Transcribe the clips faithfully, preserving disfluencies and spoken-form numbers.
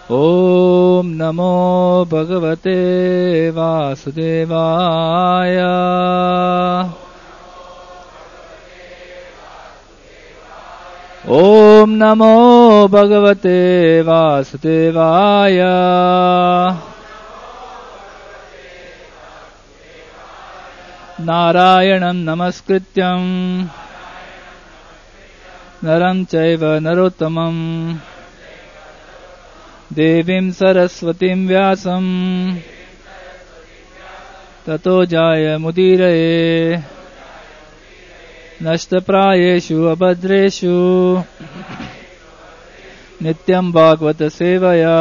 ॐ नमो भगवते वासुदेवाय। ॐ नमो भगवते वासुदेवाय। नारायणं नमस्कृत्यं नरं चैव नरोत्तमं देवीं सरस्वतीं व्यासं ततो जायमुदीरये। नष्टप्रायेषु अभद्रेषु नित्यं भागवत सेवया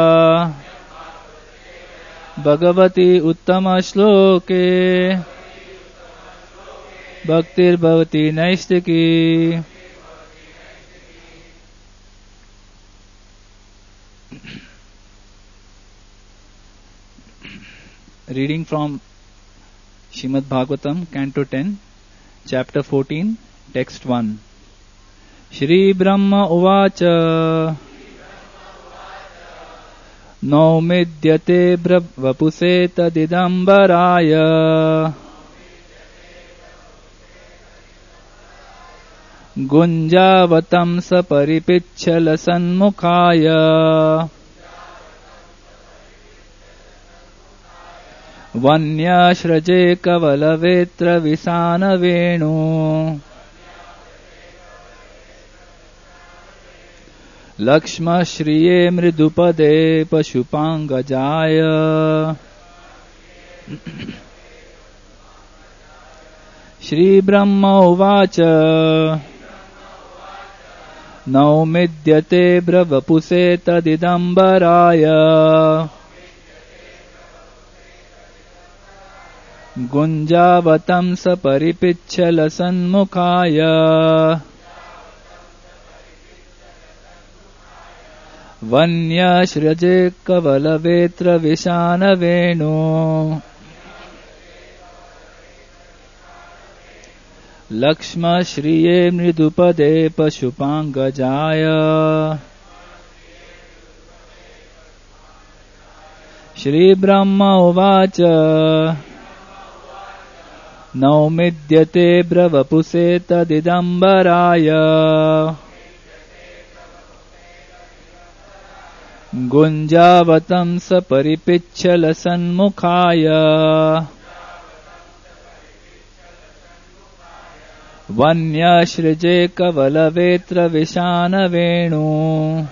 Bhagwati उत्तमश्लोके भक्तिर्भवति नैष्टिकी। Reading from Srimad Bhagavatam, Canto ten, Chapter fourteen, Text one. Shri Brahma Uvacha Naumidyate Vapuse Tadidambaraya Gunjavatam Saparipichala Sanmukhaya Vanyashrje Kavalavetra Visana Venu Lakshma Shriye Mridupade Pashupangajaya. Shri Brahma Uvacha Naumidyate Bravapuse Tadidambaraya Gunjavatam Saparipichala Sanmukhaya Vanyashraje Kavalavetra Vishana Venu Lakshma Shriye Mridupade Pashupangajaya. Shri Brahma Uvacha Naumidyate Bravapuse Tadidambaraya Gunjavatam Saparipichala Sanmukhaya Vanyashrije Kavalavetra Vishana Venu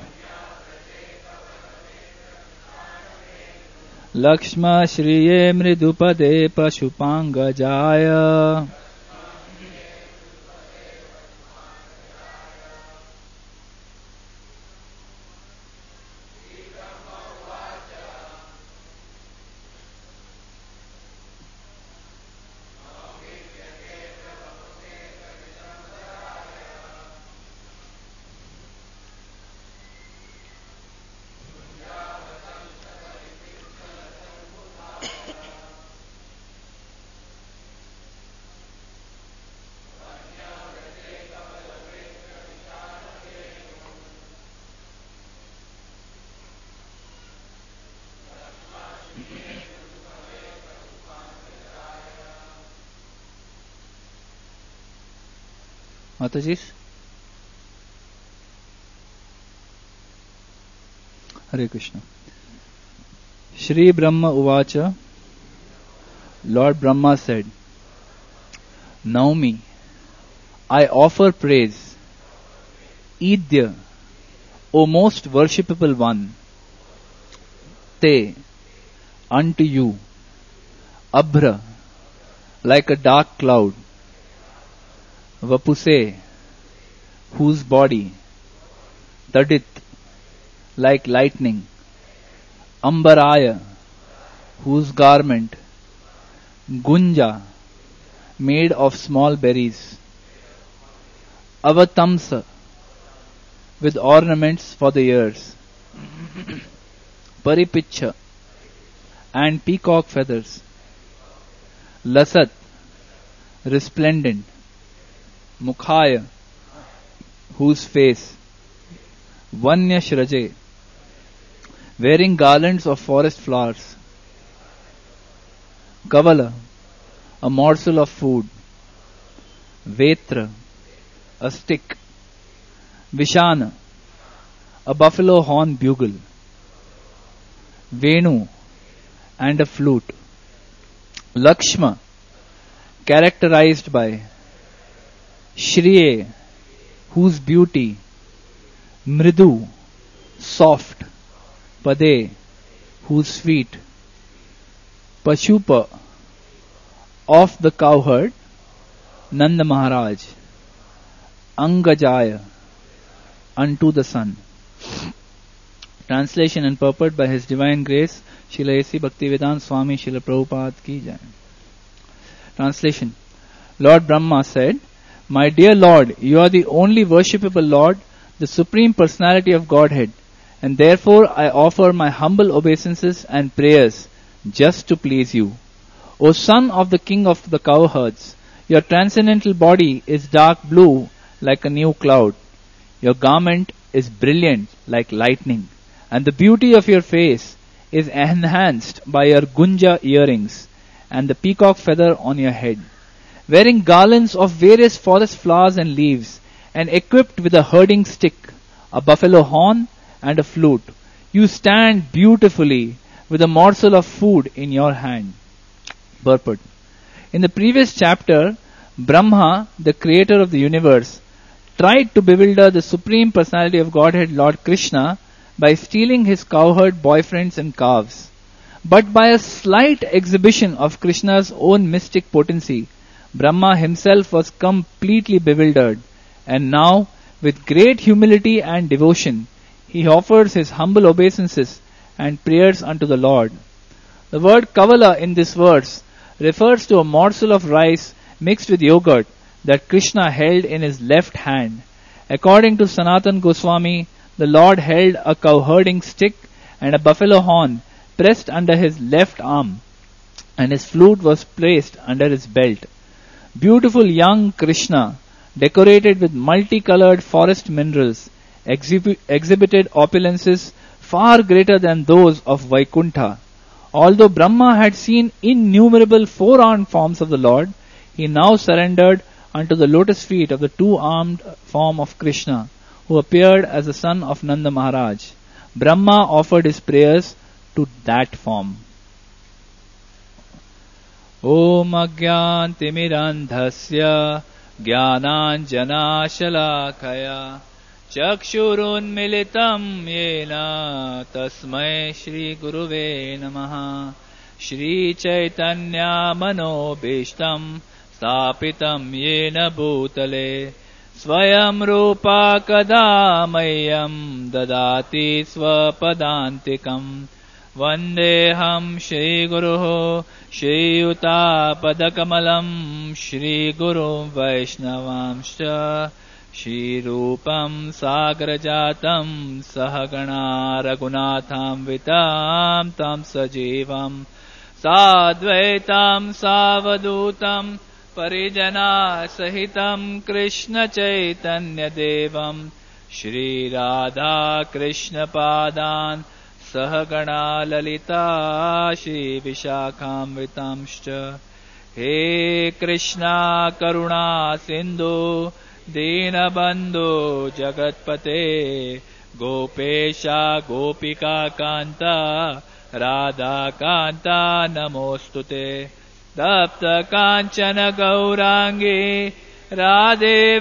Lakshma Shriye Mridupade Pashupangajaya. Mataji, Hare Krishna. Shri Brahma Uvacha, Lord Brahma said, Naumi, I offer praise, Idya, O most worshipable one, Te, unto you, Abhra, like a dark cloud, Vapuse, whose body, Tadit, like lightning, Ambaraya, whose garment, Gunja, made of small berries, Avatamsa, with ornaments for the ears, Paripicha, and peacock feathers, Lasat, resplendent, Mukhaya, whose face, Vanyashraje, wearing garlands of forest flowers. Kavala, a morsel of food. Vetra, a stick. Vishana, a buffalo horn bugle. Venu, and a flute. Lakshma, characterized by Shriye, whose beauty. Mridu, soft. Pade, whose feet. Pashupa, of the cowherd. Nanda Maharaj. Angajaya, unto the sun. Translation and purport by His Divine Grace Srila A C Bhaktivedanta Swami Srila Prabhupada Ki Jai. Translation. Lord Brahma said, My dear Lord, you are the only worshipable Lord, the Supreme Personality of Godhead, and therefore I offer my humble obeisances and prayers just to please you. O son of the king of the cowherds, your transcendental body is dark blue like a new cloud. Your garment is brilliant like lightning, and the beauty of your face is enhanced by your gunja earrings and the peacock feather on your head. Wearing garlands of various forest flowers and leaves, and equipped with a herding stick, a buffalo horn, and a flute, you stand beautifully with a morsel of food in your hand. Purport. In the previous chapter, Brahma, the creator of the universe, tried to bewilder the Supreme Personality of Godhead, Lord Krishna, by stealing his cowherd boyfriends and calves. But by a slight exhibition of Krishna's own mystic potency, Brahma himself was completely bewildered, and now, with great humility and devotion, he offers his humble obeisances and prayers unto the Lord. The word Kavala in this verse refers to a morsel of rice mixed with yogurt that Krishna held in his left hand. According to Sanatan Goswami, the Lord held a cowherding stick and a buffalo horn pressed under his left arm, and his flute was placed under his belt. Beautiful young Krishna, decorated with multicolored forest minerals, exhib- exhibited opulences far greater than those of Vaikuntha. Although Brahma had seen innumerable four-armed forms of the Lord, he now surrendered unto the lotus feet of the two-armed form of Krishna, who appeared as the son of Nanda Maharaj. Brahma offered his prayers to that form. Om Agyantimirandhasya Jnananjanashalakaya Chakshurunmilitam Yena Tasmai Shri Guruve Namaha. Shri Chaitanya Manobishtam Stapitam Yena Bhutale Swayam Rupa Kadamayam Dadati Swapadantikam Vandeham Shri Guruho Shri Yuta Padakamalam Shri Guru Vaishnavamscha Shri Rupam Sagrajatam Sahagana Raghunatham Vitam Tam Sajivam Sadvaitam Savadutam Parijana Sahitam Krishna Chaitanya Devam Shri Radha Krishna Padan Sahagana Lalita Shri Vishakham Vitamscha. He Krishna Karuna Sindhu Dinabandhu Jagatpate Gopesha Gopika Kanta Radha Kanta Namostute Tapta Kanchana Gaurangi Radhe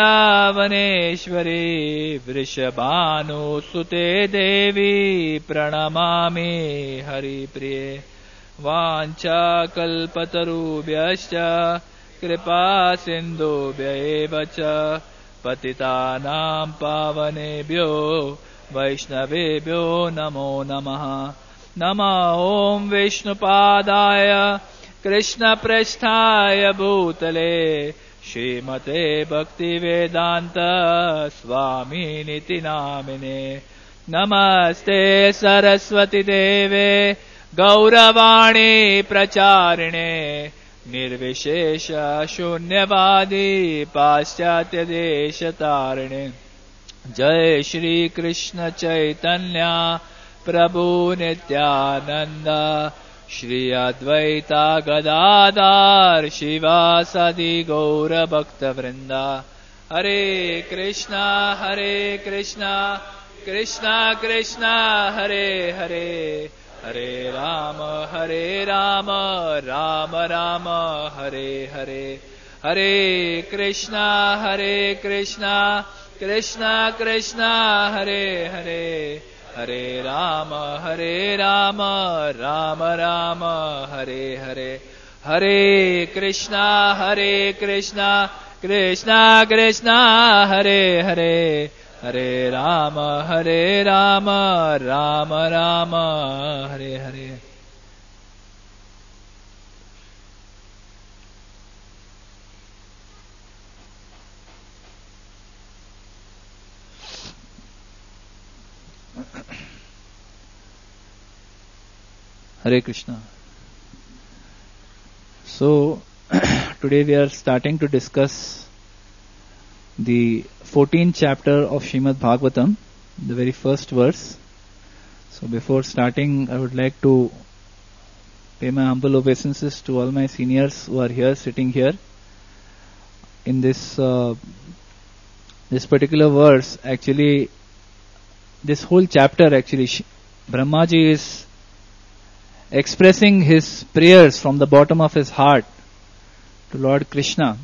Vrindavaneshwari Vrishabhanu Sute Devi Pranamami Hari Priye Vancha Kalpatarubhyascha Kripa Sindhubhya Evacha Patitanam Pavanebhyo Vaishnavebhyo Namo Namaha. Nama Om Vishnupadaya Krishna Prasthaya Bhutale Shrimate Bhaktivedanta Swami Niti Namine. Namaste Saraswati Deve Gauravani Pracharine Nirvishesha Shunyavadi Paschatya Deshatarine. Jai Shri Krishna Chaitanya Prabhu Nityananda, Shri Advaita Gadadhar, Shiva Sadi Gaura Bhakta Vrinda. Hare Krishna, Hare Krishna, Krishna Krishna, Hare Hare, Hare Rama, Hare Rama, Rama Rama, Hare Hare. Hare Krishna, Hare Krishna, Krishna Krishna, Hare Hare, Hare Rama, Hare Rama, Rama Rama, Hare Hare. Hare Krishna, Hare Krishna, Krishna Krishna, Hare Hare, Hare Rama, Hare Rama, Rama Rama, Hare Hare. Hare Krishna. So, today we are starting to discuss the fourteenth chapter of Srimad Bhagavatam, the very first verse. So before starting, I would like to pay my humble obeisances to all my seniors who are here, sitting here. In this uh, this particular verse, actually, this whole chapter actually, Brahmaji is expressing his prayers from the bottom of his heart to Lord Krishna.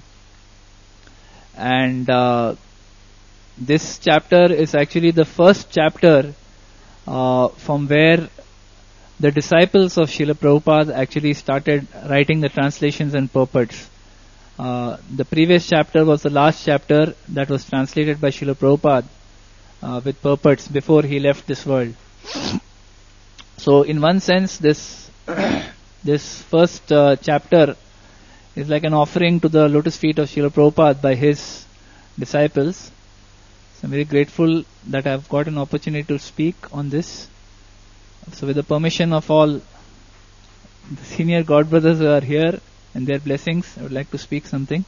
And uh, this chapter is actually the first chapter uh, from where the disciples of Srila Prabhupada actually started writing the translations and purports. Uh, the previous chapter was the last chapter that was translated by Srila Prabhupada uh, with purports before he left this world. So in one sense, this this first uh, chapter is like an offering to the lotus feet of Srila Prabhupada by his disciples. So I'm very grateful that I've got an opportunity to speak on this. So with the permission of all the senior God brothers who are here and their blessings, I would like to speak something.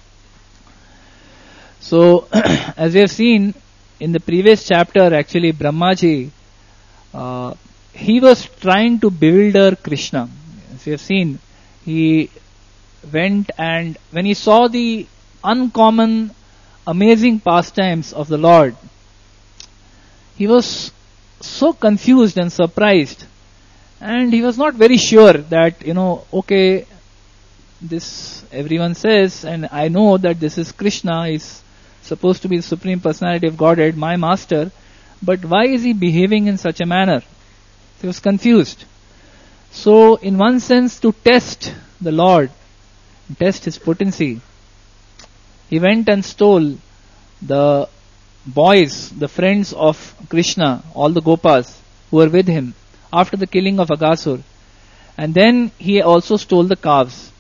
So as we have seen in the previous chapter, actually Brahmaji, uh, he was trying to bewilder Krishna. As we have seen, he went and when he saw the uncommon, amazing pastimes of the Lord, he was so confused and surprised, and he was not very sure that, you know, okay, this everyone says, and I know that this is Krishna, is supposed to be the Supreme Personality of Godhead, my master, but why is he behaving in such a manner? He was confused. So, in one sense, to test the Lord, test his potency, he went and stole the boys, the friends of Krishna, all the Gopas who were with him after the killing of Aghasur. And then he also stole the calves.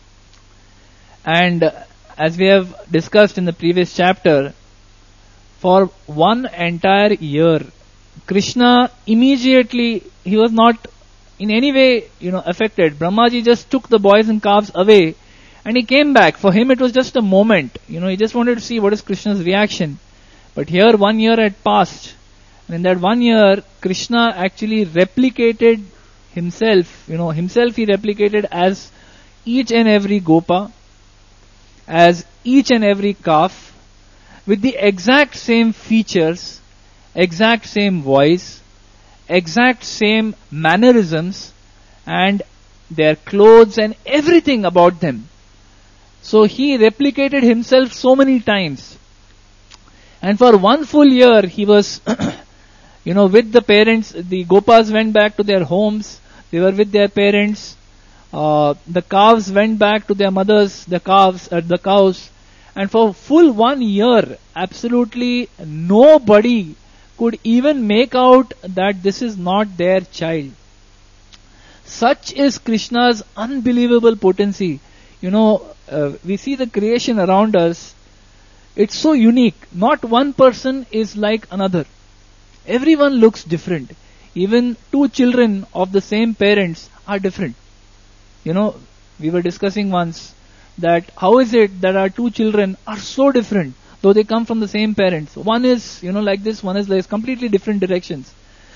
And as we have discussed in the previous chapter, for one entire year, Krishna immediately, he was not in any way, you know, affected. Brahmaji just took the boys and calves away and he came back. For him it was just a moment. You know, he just wanted to see what is Krishna's reaction. But here one year had passed. And in that one year, Krishna actually replicated himself. You know, himself he replicated as each and every Gopa, as each and every calf, with the exact same features, exact same voice, exact same mannerisms, and their clothes and everything about them. So he replicated himself so many times. And for one full year he was, you know, with the parents. The Gopas went back to their homes. They were with their parents. Uh, the calves went back to their mothers, the calves, uh, the cows. And for full one year, absolutely nobody could even make out that this is not their child. Such is Krishna's unbelievable potency. You know, uh, we see the creation around us. It's so unique. Not one person is like another. Everyone looks different. Even two children of the same parents are different. You know, we were discussing once that how is it that our two children are so different, though they come from the same parents. One is, you know, like this, one is like completely different directions.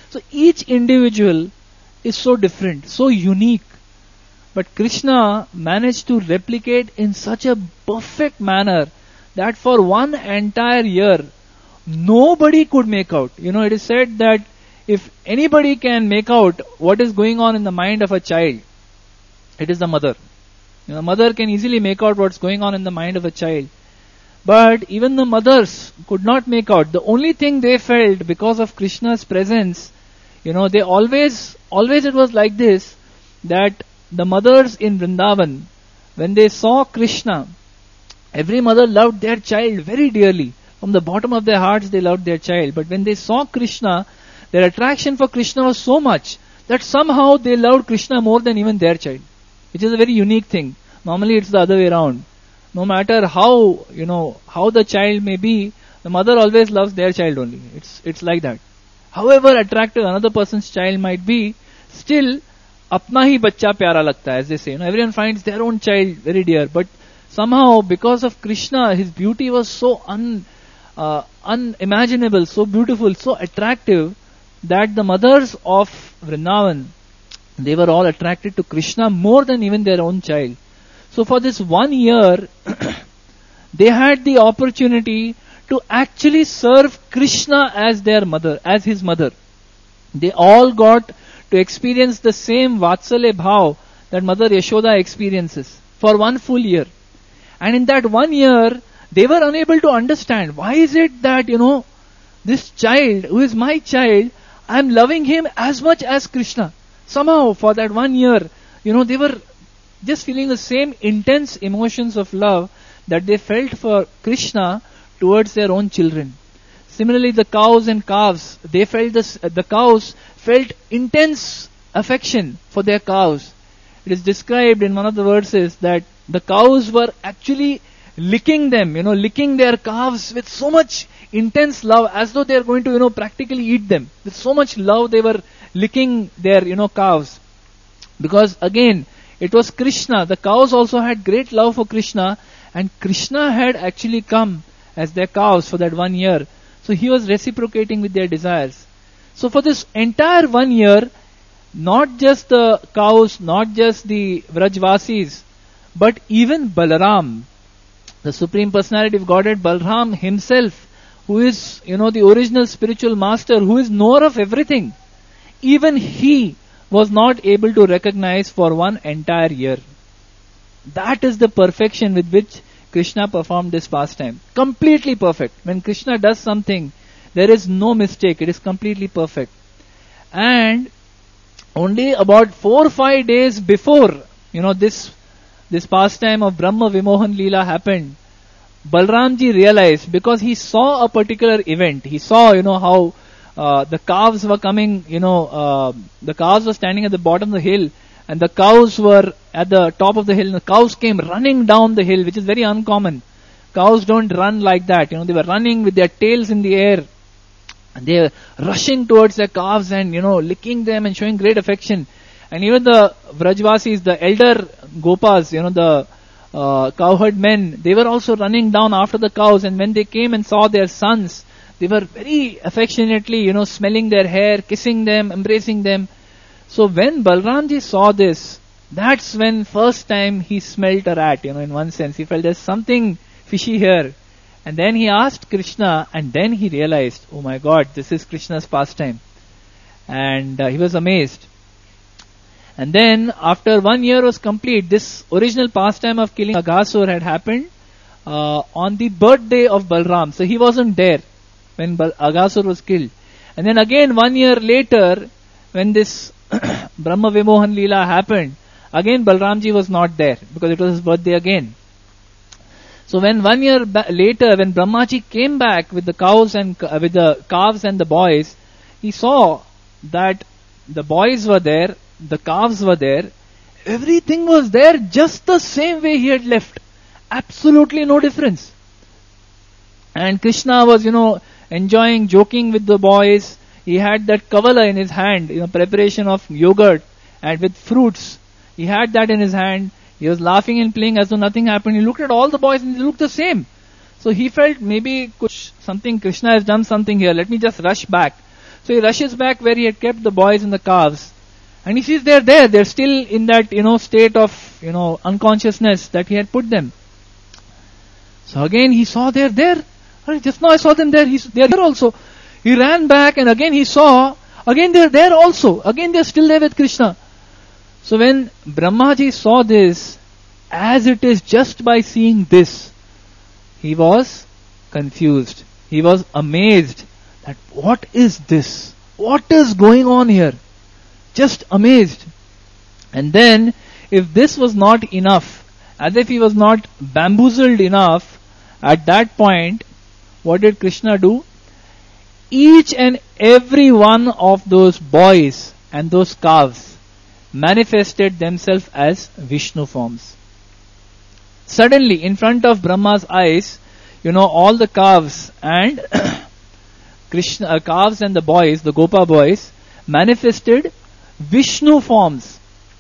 So each individual is so different, so unique. But Krishna managed to replicate in such a perfect manner that for one entire year, nobody could make out. You know, it is said that if anybody can make out what is going on in the mind of a child, it is the mother. You know, mother can easily make out what's going on in the mind of a child. But even the mothers could not make out. The only thing they felt because of Krishna's presence, you know, they always, always it was like this, that the mothers in Vrindavan, when they saw Krishna, every mother loved their child very dearly. From the bottom of their hearts, they loved their child. But when they saw Krishna, their attraction for Krishna was so much that somehow they loved Krishna more than even their child. Which is a very unique thing. Normally it's the other way around. No matter how, you know, how the child may be, the mother always loves their child only. It's, it's like that. However attractive another person's child might be, still, apna hi bachcha pyara lagta hai, as they say. You know, everyone finds their own child very dear. But somehow, because of Krishna, his beauty was so un, uh, unimaginable, so beautiful, so attractive, that the mothers of Vrindavan, they were all attracted to Krishna more than even their own child. So for this one year, they had the opportunity to actually serve Krishna as their mother, as his mother. They all got to experience the same Vatsalya Bhav that Mother Yashoda experiences for one full year. And in that one year, they were unable to understand, why is it that, you know, this child, who is my child, I am loving him as much as Krishna. Somehow, for that one year, you know, they were just feeling the same intense emotions of love that they felt for Krishna towards their own children. Similarly, the cows and calves, they felt this, the cows felt intense affection for their cows. It is described in one of the verses that the cows were actually licking them, you know, licking their calves with so much intense love, as though they are going to, you know, practically eat them. With so much love, they were licking their, you know, calves. Because again, it was Krishna. The cows also had great love for Krishna, and Krishna had actually come as their cows for that one year. So he was reciprocating with their desires. So for this entire one year, not just the cows, not just the Vrajvasis, but even Balaram, the Supreme Personality of Godhead, Balaram himself, who is, you know, the original spiritual master, who is knower of everything, even he was not able to recognize for one entire year. That is the perfection with which Krishna performed this pastime. Completely perfect. When Krishna does something, there is no mistake. It is completely perfect. And only about four or five days before, you know, this this pastime of Brahma Vimohan Leela happened, Balramji realized, because he saw a particular event. He saw, you know, how uh, the calves were coming, you know, uh, the calves were standing at the bottom of the hill, and the cows were at the top of the hill. And the cows came running down the hill, which is very uncommon. Cows don't run like that. You know, they were running with their tails in the air. And they were rushing towards their calves and, you know, licking them and showing great affection. And even the Vrajvasis, the elder Gopas, you know, the uh, cowherd men, they were also running down after the cows. And when they came and saw their sons, they were very affectionately, you know, smelling their hair, kissing them, embracing them. So when Balramji saw this, that's when first time he smelt a rat, you know, in one sense. He felt there's something fishy here. And then he asked Krishna, and then he realized, oh my God, this is Krishna's pastime. And uh, he was amazed. And then, after one year was complete, this original pastime of killing Aghasur had happened uh, on the birthday of Balram. So he wasn't there when Bal- Aghasur was killed. And then again, one year later, when this Brahma Vimohan Leela happened, again Balramji was not there, because it was his birthday again. So when one year ba- later, when Brahmaji came back with the cows and uh, with the calves and the boys, he saw that the boys were there, the calves were there, everything was there just the same way he had left. Absolutely no difference. And Krishna was, you know, enjoying, joking with the boys. He had that kavala in his hand, you know, preparation of yogurt and with fruits. He had that in his hand. He was laughing and playing as though nothing happened. He looked at all the boys and they looked the same. So he felt maybe kuch, something, Krishna has done something here. Let me just rush back. So he rushes back where he had kept the boys and the calves. And he sees they're there. They're still in that, you know, state of, you know, unconsciousness that he had put them. So again he saw they're there. Just now I saw them there. He's, they're there also. He ran back and again he saw, again they're there also. Again they're still there with Krishna. So when Brahmaji saw this, as it is just by seeing this, he was confused. He was amazed that what is this? What is going on here? Just amazed. And then, if this was not enough, as if he was not bamboozled enough, at that point, what did Krishna do? Each and every one of those boys and those calves manifested themselves as Vishnu forms. Suddenly, in front of Brahma's eyes, you know, all the calves and Krishna, uh, calves and the boys, the Gopa boys, manifested Vishnu forms.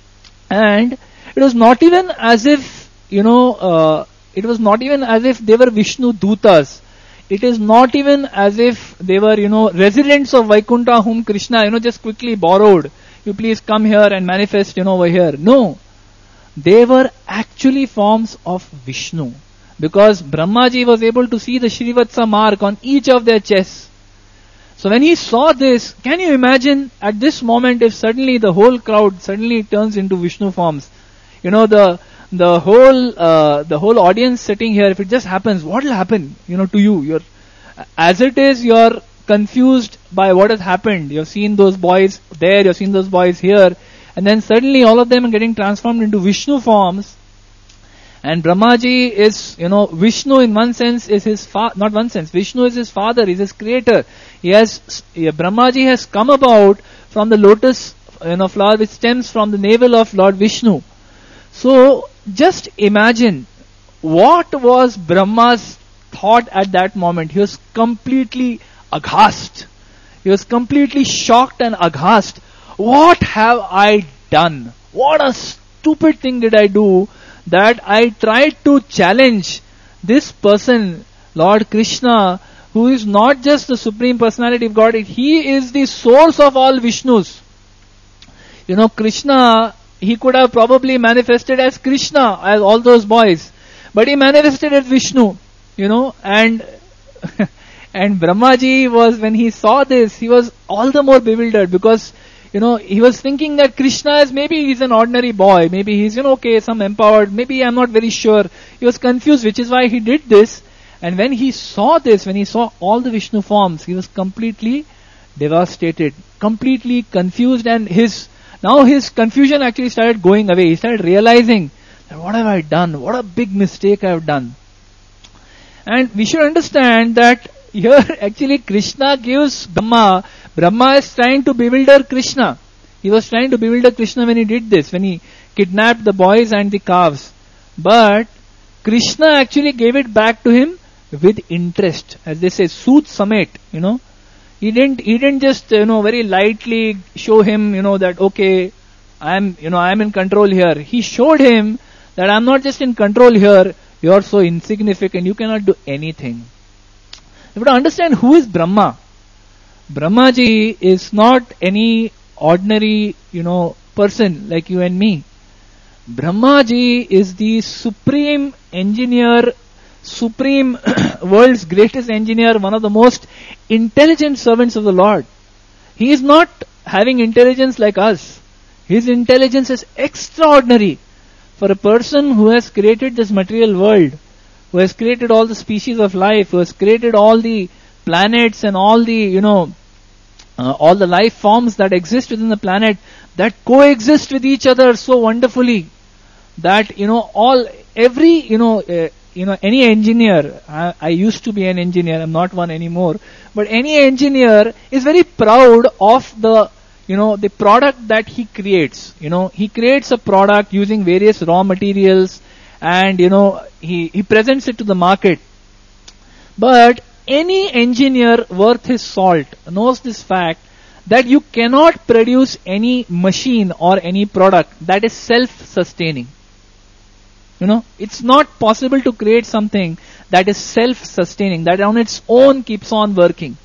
And it was not even as if, you know, uh, it was not even as if they were Vishnu Dutas. It is not even as if they were, you know, residents of Vaikuntha whom Krishna, you know, just quickly borrowed. You please come here and manifest, you know, over here. No. They were actually forms of Vishnu. Because Brahmaji was able to see the Shrivatsa mark on each of their chests. So when he saw this, can you imagine at this moment if suddenly the whole crowd suddenly turns into Vishnu forms? You know, the the whole uh, the whole audience sitting here, if it just happens, what will happen, you know, to you? You're, as it is, you're confused by what has happened. You've seen those boys there, you've seen those boys here, and then suddenly all of them are getting transformed into Vishnu forms. And Brahmaji is, you know, Vishnu in one sense is his father, not one sense, Vishnu is his father, he's his creator. He has, yeah, Brahmaji has come about from the lotus, you know, flower which stems from the navel of Lord Vishnu. So, just imagine, what was Brahma's thought at that moment? He was completely aghast. He was completely shocked and aghast. What have I done? What a stupid thing did I do that I tried to challenge this person, Lord Krishna, who is not just the Supreme Personality of Godhead, he is the source of all Vishnus. You know, Krishna, he could have probably manifested as Krishna, as all those boys, but he manifested as Vishnu, you know, and and Brahmaji was, when he saw this, he was all the more bewildered because, you know, he was thinking that Krishna is, maybe he's an ordinary boy, maybe he's, you know, okay, some empowered, maybe I'm not very sure. He was confused, which is why he did this. And when he saw this, when he saw all the Vishnu forms, he was completely devastated, completely confused, and his, now his confusion actually started going away. He started realizing that what have I done? What a big mistake I have done. And we should understand that here actually Krishna gives Brahma, Brahma is trying to bewilder Krishna. He was trying to bewilder Krishna when he did this, when he kidnapped the boys and the calves. But Krishna actually gave it back to him with interest. As they say, Sooth Samet, you know. He didn't, he didn't just, you know, very lightly show him, you know, that, okay, I'm, you know, I'm in control here. He showed him that I'm not just in control here, you're so insignificant, you cannot do anything. You have to understand who is Brahma. Brahmaji is not any ordinary, you know, person like you and me. Brahmaji is the supreme engineer, supreme world's greatest engineer, one of the most intelligent servants of the Lord. He is not having intelligence like us. His intelligence is extraordinary. For a person who has created this material world, who has created all the species of life, who has created all the planets and all the, you know, uh, all the life forms that exist within the planet, that coexist with each other so wonderfully, that, you know, all, every, you know, uh, you know, any engineer, I, I used to be an engineer, I'm not one anymore, but any engineer is very proud of the, you know, the product that he creates. You know, he creates a product using various raw materials, and, you know, he, he presents it to the market. But any engineer worth his salt knows this fact, that you cannot produce any machine or any product that is self-sustaining. You know, it's not possible to create something that is self-sustaining, that on its own keeps on working.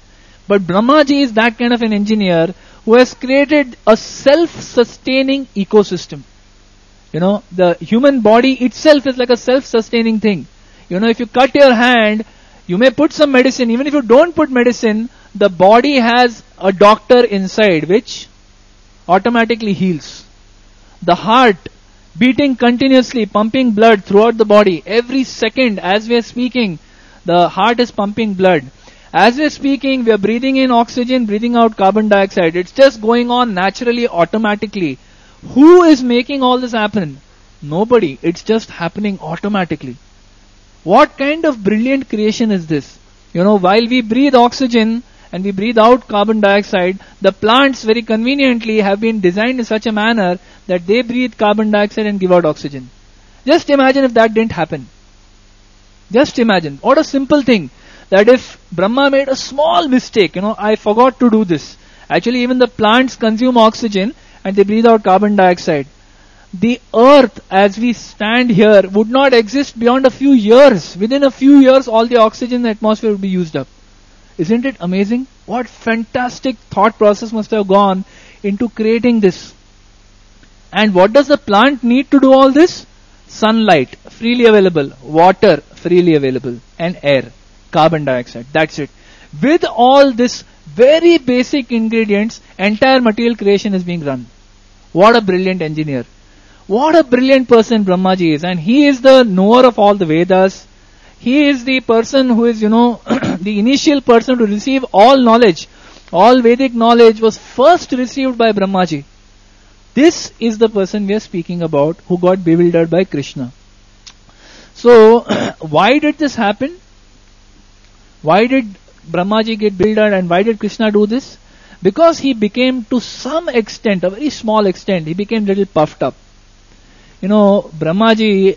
But Brahmaji is that kind of an engineer who has created a self-sustaining ecosystem. You know, the human body itself is like a self-sustaining thing. You know, if you cut your hand, you may put some medicine. Even if you don't put medicine, the body has a doctor inside which automatically heals. The heart beating continuously, pumping blood throughout the body. Every second as we are speaking, the heart is pumping blood. As we are speaking, we are breathing in oxygen, breathing out carbon dioxide. It's just going on naturally, automatically. Who is making all this happen? Nobody. It's just happening automatically. What kind of brilliant creation is this? You know, while we breathe oxygen and we breathe out carbon dioxide, the plants very conveniently have been designed in such a manner that they breathe carbon dioxide and give out oxygen. Just imagine if that didn't happen. Just imagine. What a simple thing. That if Brahma made a small mistake, you know, I forgot to do this. Actually, even the plants consume oxygen and they breathe out carbon dioxide. The earth, as we stand here, would not exist beyond a few years. Within a few years, all the oxygen in the atmosphere would be used up. Isn't it amazing? What fantastic thought process must have gone into creating this. And what does the plant need to do all this? Sunlight, freely available. Water, freely available. And air, carbon dioxide. That's it. With all this very basic ingredients, entire material creation is being run. What a brilliant engineer. What a brilliant person Brahmaji is. And he is the knower of all the Vedas. He is the person who is, you know, the initial person to receive all knowledge. All Vedic knowledge was first received by Brahmaji. This is the person we are speaking about who got bewildered by Krishna. So, why did this happen? Why did Brahmaji get bewildered and why did Krishna do this? Because he became to some extent, a very small extent, he became a little puffed up. You know, Brahmaji,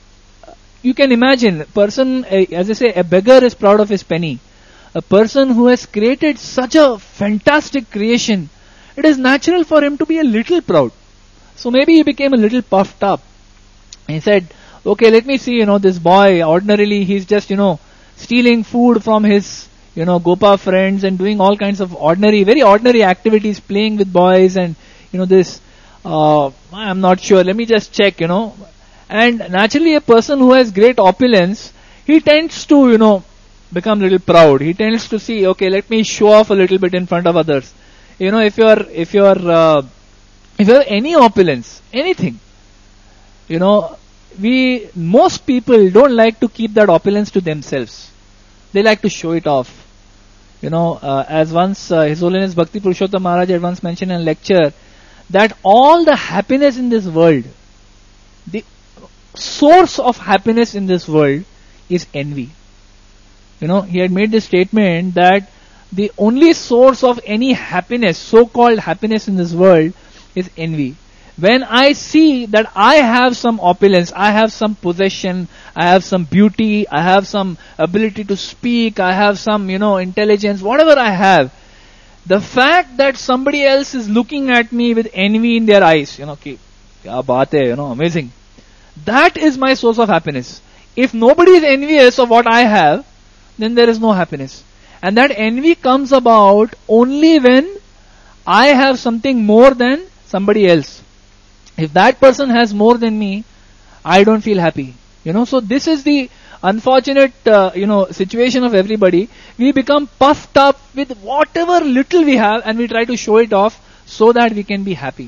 you can imagine, a person, as I say, a beggar is proud of his penny. A person who has created such a fantastic creation, it is natural for him to be a little proud. So maybe he became a little puffed up. He said, okay, let me see, you know, this boy, ordinarily he's just, you know, stealing food from his, you know, Gopa friends and doing all kinds of ordinary, very ordinary activities, playing with boys and, you know, this, uh, I'm not sure, let me just check, you know. And naturally a person who has great opulence, he tends to, you know, become a little proud. He tends to see, okay, let me show off a little bit in front of others. You know, if you're, if you're, uh, if you have any opulence, anything, you know, we, most people don't like to keep that opulence to themselves. They like to show it off. You know, uh, as once uh, His Holiness Bhakti Purushottam Maharaj had once mentioned in a lecture, that all the happiness in this world, the source of happiness in this world is envy. You know, he had made this statement that the only source of any happiness, so-called happiness in this world, is envy. When I see that I have some opulence, I have some possession, I have some beauty, I have some ability to speak, I have some, you know, intelligence, whatever I have, the fact that somebody else is looking at me with envy in their eyes, you know, ki, kya baat hai, you know, amazing. That is my source of happiness. If nobody is envious of what I have, then there is no happiness. And that envy comes about only when I have something more than somebody else. If that person has more than me, I don't feel happy. You know, so this is the unfortunate, uh, you know, situation of everybody. We become puffed up with whatever little we have and we try to show it off so that we can be happy.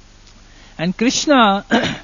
And Krishna,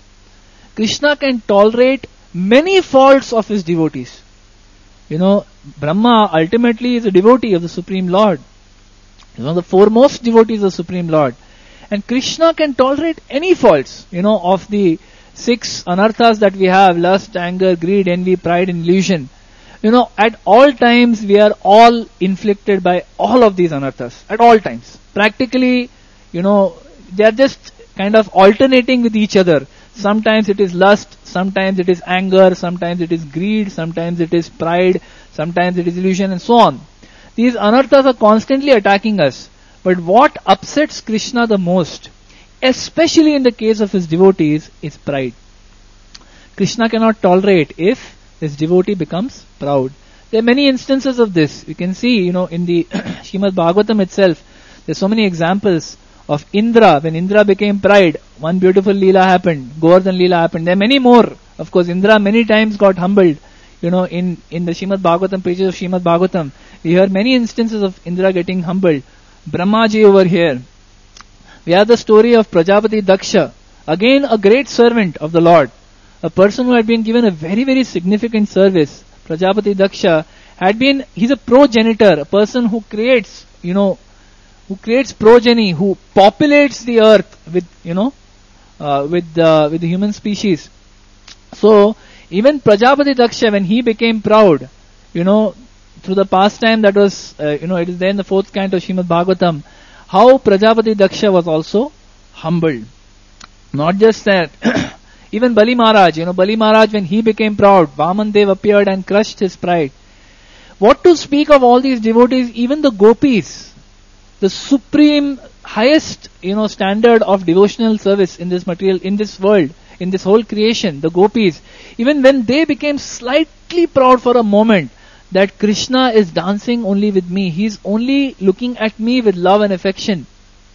Krishna can tolerate many faults of his devotees. You know, Brahma ultimately is a devotee of the Supreme Lord. He's one of the foremost devotees of the Supreme Lord. And Krishna can tolerate any faults, you know, of the six anarthas that we have, lust, anger, greed, envy, pride, and illusion. You know, at all times we are all inflicted by all of these anarthas. At all times. Practically, you know, they are just kind of alternating with each other. Sometimes it is lust, sometimes it is anger, sometimes it is greed, sometimes it is pride, sometimes it is illusion, and so on. These anarthas are constantly attacking us. But what upsets Krishna the most, especially in the case of his devotees, is pride. Krishna cannot tolerate if his devotee becomes proud. There are many instances of this. You can see, you know, in the Srimad Bhagavatam itself, there's so many examples of Indra. When Indra became pride, one beautiful Leela happened. Govardhan Leela happened. There are many more. Of course, Indra many times got humbled. You know, in, in the Srimad Bhagavatam, pages of Srimad Bhagavatam, we hear many instances of Indra getting humbled. Brahmaji over here. We have the story of Prajapati Daksha. Again, a great servant of the Lord. A person who had been given a very, very significant service. Prajapati Daksha had been, he's a progenitor, a person who creates, you know, who creates progeny, who populates the earth with, you know, uh, with, uh, with the human species. So, even Prajapati Daksha, when he became proud, you know, through the pastime that was, uh, you know, it is there in the fourth canto of Srimad Bhagavatam, how Prajapati Daksha was also humbled. Not just that, even Bali Maharaj, you know, Bali Maharaj, when he became proud, Vaman Dev appeared and crushed his pride. What to speak of all these devotees, even the gopis, the supreme, highest, you know, standard of devotional service in this material, in this world, in this whole creation, the gopis, even when they became slightly proud for a moment that Krishna is dancing only with me, he's only looking at me with love and affection.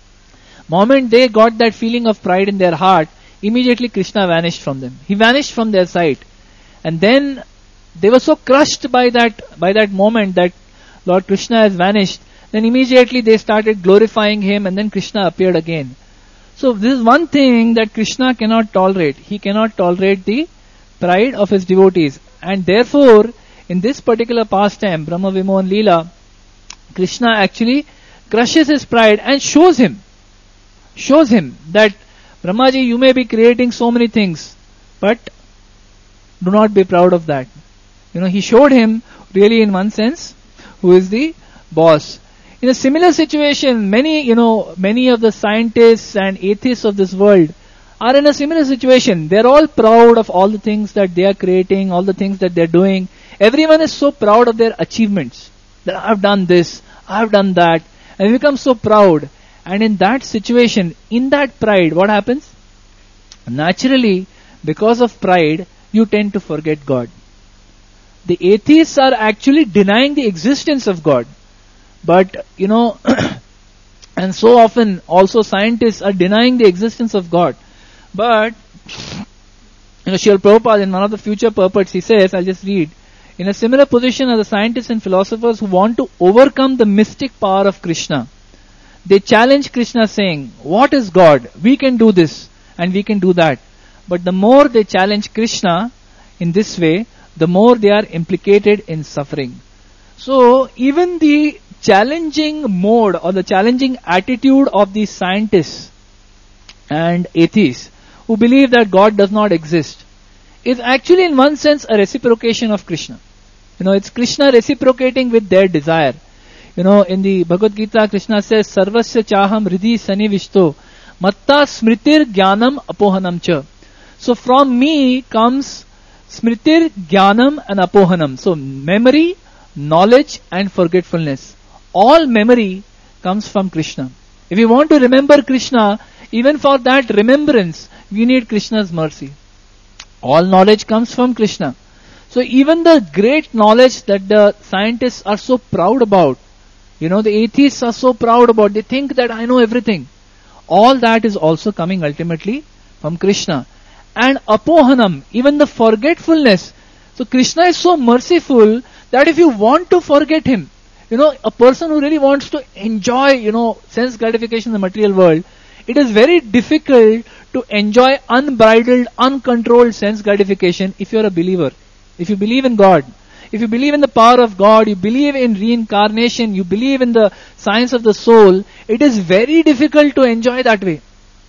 Moment they got that feeling of pride in their heart, immediately Krishna vanished from them. He vanished from their sight. And then they were so crushed by that, by that moment that Lord Krishna has vanished, then immediately they started glorifying him, and then Krishna appeared again. So this is one thing that Krishna cannot tolerate. He cannot tolerate the pride of his devotees. And therefore, in this particular pastime, Brahma Vimohan Leela, Krishna actually crushes his pride and shows him, shows him that, Brahmaji, you may be creating so many things, but do not be proud of that. You know, he showed him, really in one sense, who is the boss. In a similar situation, many, you know, many of the scientists and atheists of this world are in a similar situation. They're all proud of all the things that they are creating, all the things that they're doing. Everyone is so proud of their achievements. That I've done this, I've done that. And they become so proud. And in that situation, in that pride, what happens? Naturally, because of pride, you tend to forget God. The atheists are actually denying the existence of God. But, you know, and so often also scientists are denying the existence of God. But, you know, Srila Prabhupada, in one of the future purports, he says, I'll just read, in a similar position are the scientists and philosophers who want to overcome the mystic power of Krishna. They challenge Krishna saying, what is God? We can do this and we can do that. But the more they challenge Krishna in this way, the more they are implicated in suffering. So, even the challenging mode or the challenging attitude of these scientists and atheists who believe that God does not exist is actually in one sense a reciprocation of Krishna. You know, it's Krishna reciprocating with their desire. You know, in the Bhagavad Gita, Krishna says, Sarvasya chaham ridhi sanivishto matta smritir jnanam apohanam cha. So from me comes smritir jnanam and apohanam. So memory, knowledge and forgetfulness. All memory comes from Krishna. If we want to remember Krishna, even for that remembrance, we need Krishna's mercy. All knowledge comes from Krishna. So even the great knowledge that the scientists are so proud about, you know, the atheists are so proud about, they think that I know everything. All that is also coming ultimately from Krishna. And apohanam, even the forgetfulness. So Krishna is so merciful that if you want to forget him, you know, a person who really wants to enjoy, you know, sense gratification in the material world, it is very difficult to enjoy unbridled, uncontrolled sense gratification if you are a believer. If you believe in God, if you believe in the power of God, you believe in reincarnation, you believe in the science of the soul, it is very difficult to enjoy that way.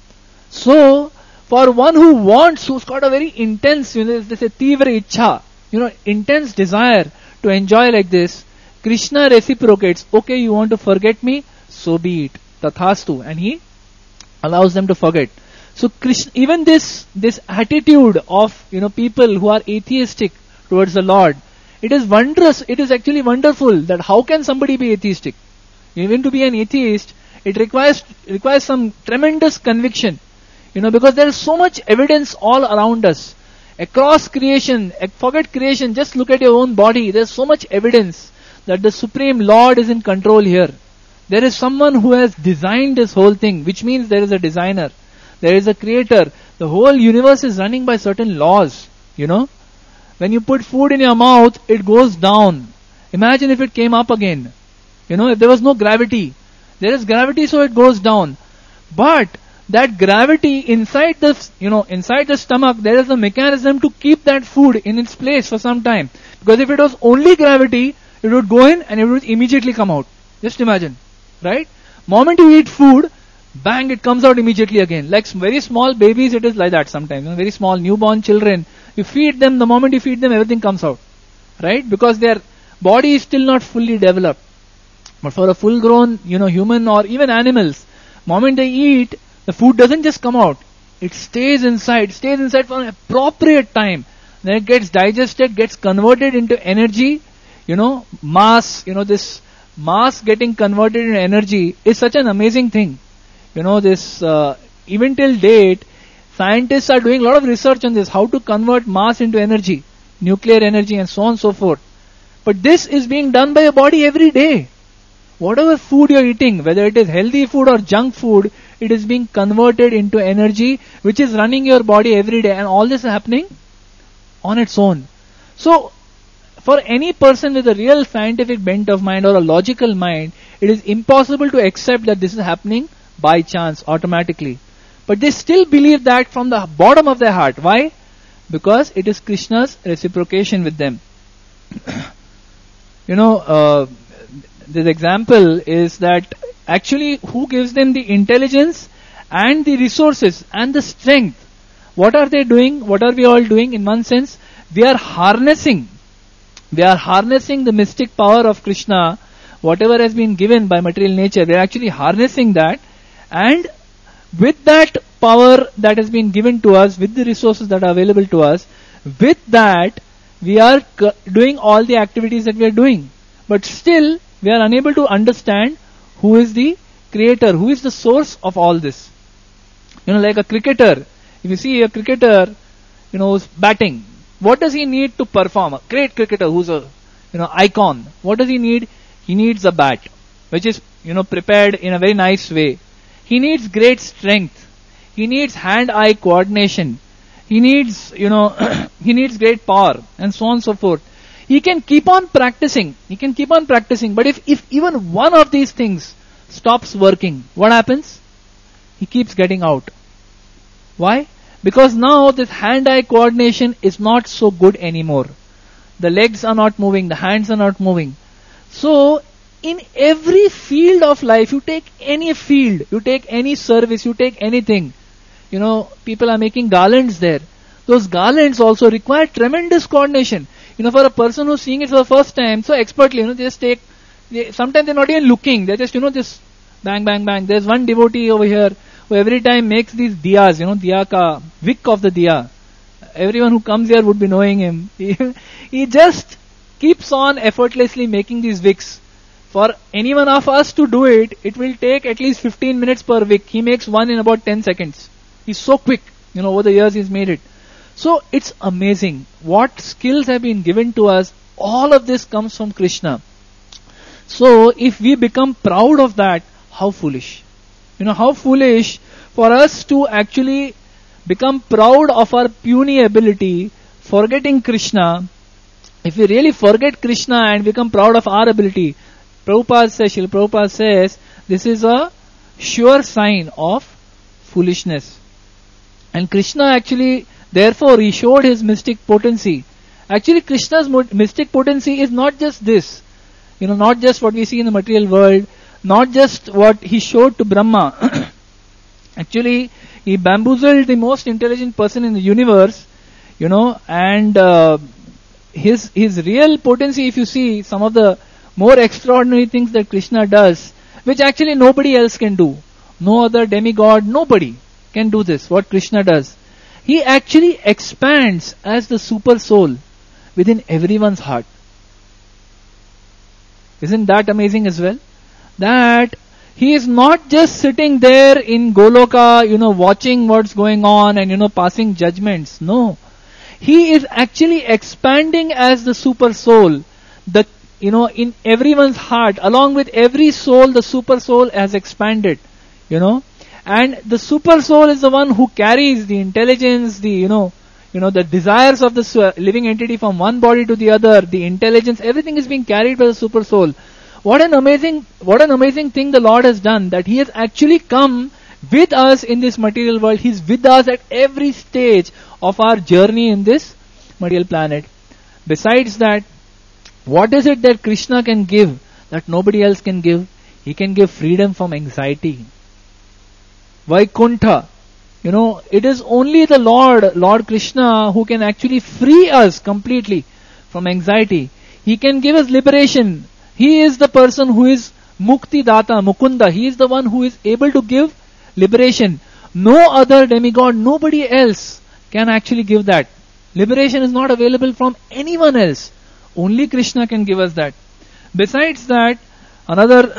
So, for one who wants, who's got a very intense, you know, they say tivra ichha, you know, intense desire to enjoy like this, Krishna reciprocates. Okay, you want to forget me? So be it. Tathastu. And he allows them to forget. So Krishna, even this, this attitude of, you know, people who are atheistic towards the Lord, it is wondrous, it is actually wonderful that how can somebody be atheistic? Even to be an atheist, it requires, requires some tremendous conviction. You know, because there is so much evidence all around us. Across creation, forget creation, just look at your own body. There's so much evidence that the Supreme Lord is in control here. There is someone who has designed this whole thing, which means there is a designer. There is a creator. The whole universe is running by certain laws, you know. When you put food in your mouth, it goes down. Imagine if it came up again. You know, if there was no gravity. There is gravity, so it goes down. But that gravity inside the, you know, inside the stomach, there is a mechanism to keep that food in its place for some time. Because if it was only gravity, it would go in and it would immediately come out. Just imagine, right? Moment you eat food, bang, it comes out immediately again. Like very small babies, it is like that sometimes. You know, very small newborn children, you feed them, the moment you feed them, everything comes out. Right? Because their body is still not fully developed. But for a full grown, you know, human or even animals, moment they eat, the food doesn't just come out. It stays inside, stays inside for an appropriate time. Then it gets digested, gets converted into energy. You know, mass, you know, this mass getting converted into energy is such an amazing thing. You know, this, uh, even till date, scientists are doing a lot of research on this, how to convert mass into energy, nuclear energy and so on and so forth. But this is being done by your body every day. Whatever food you're eating, whether it is healthy food or junk food, it is being converted into energy, which is running your body every day. And all this is happening on its own. So, for any person with a real scientific bent of mind or a logical mind, it is impossible to accept that this is happening by chance, automatically. But they still believe that from the bottom of their heart. Why? Because it is Krishna's reciprocation with them. You know, uh, this example is that actually who gives them the intelligence and the resources and the strength? What are they doing? What are we all doing? In one sense, we are harnessing. We are harnessing the mystic power of Krishna, whatever has been given by material nature. We are actually harnessing that, and with that power that has been given to us, with the resources that are available to us, with that we are c- doing all the activities that we are doing. But still, we are unable to understand who is the creator, who is the source of all this. You know, like a cricketer. If you see a cricketer, you know, who's batting, what does he need to perform? A great cricketer who's a, you know, icon. What does he need? He needs a bat, which is, you know, prepared in a very nice way. He needs great strength. He needs hand-eye coordination. He needs, you know, he needs great power, and so on and so forth. He can keep on practicing. He can keep on practicing. But if, if even one of these things stops working, what happens? He keeps getting out. Why? Because now this hand-eye coordination is not so good anymore. The legs are not moving, the hands are not moving. So, in every field of life, you take any field, you take any service, you take anything. You know, people are making garlands there. Those garlands also require tremendous coordination. You know, for a person who's seeing it for the first time, so expertly, you know, they just take, they, sometimes they're not even looking, they're just, you know, just bang, bang, bang. There's one devotee over here who every time makes these diyas, you know, diya ka, wick of the diya. Everyone who comes here would be knowing him. He, he just keeps on effortlessly making these wicks. For any one of us to do it, it will take at least fifteen minutes per wick. He makes one in about ten seconds. He's so quick. You know, over the years he's made it. So it's amazing what skills have been given to us. All of this comes from Krishna. So if we become proud of that, how foolish. You know, how foolish for us to actually become proud of our puny ability, forgetting Krishna. If we really forget Krishna and become proud of our ability, Prabhupada says, Srila Prabhupada says, this is a sure sign of foolishness. And Krishna actually, therefore, he showed his mystic potency. Actually, Krishna's mystic potency is not just this. You know, not just what we see in the material world, not just what he showed to Brahma. Actually, he bamboozled the most intelligent person in the universe, you know, and uh, his his real potency, if you see some of the more extraordinary things that Krishna does, which actually nobody else can do. No other demigod, nobody can do this, what Krishna does. He actually expands as the super soul within everyone's heart. Isn't that amazing as well? That he is not just sitting there in Goloka, you know, watching what's going on and, you know, passing judgments. No. he is actually expanding as the super soul. The, you know, in everyone's heart, along with every soul, the super soul has expanded, you know. And the super soul is the one who carries the intelligence, the, you know, you know, the desires of the living entity from one body to the other, the intelligence, everything is being carried by the super soul. What an amazing, what an amazing thing the Lord has done, that He has actually come with us in this material world. He's with us at every stage of our journey in this material planet. Besides that, what is it that Krishna can give that nobody else can give? He can give freedom from anxiety. Vaikuntha. You know, it is only the Lord, Lord Krishna, who can actually free us completely from anxiety. He can give us liberation. He is the person who is Mukti Data, Mukunda. He is the one who is able to give liberation. No other demigod, nobody else can actually give that. Liberation is not available from anyone else. Only Krishna can give us that. Besides that, another,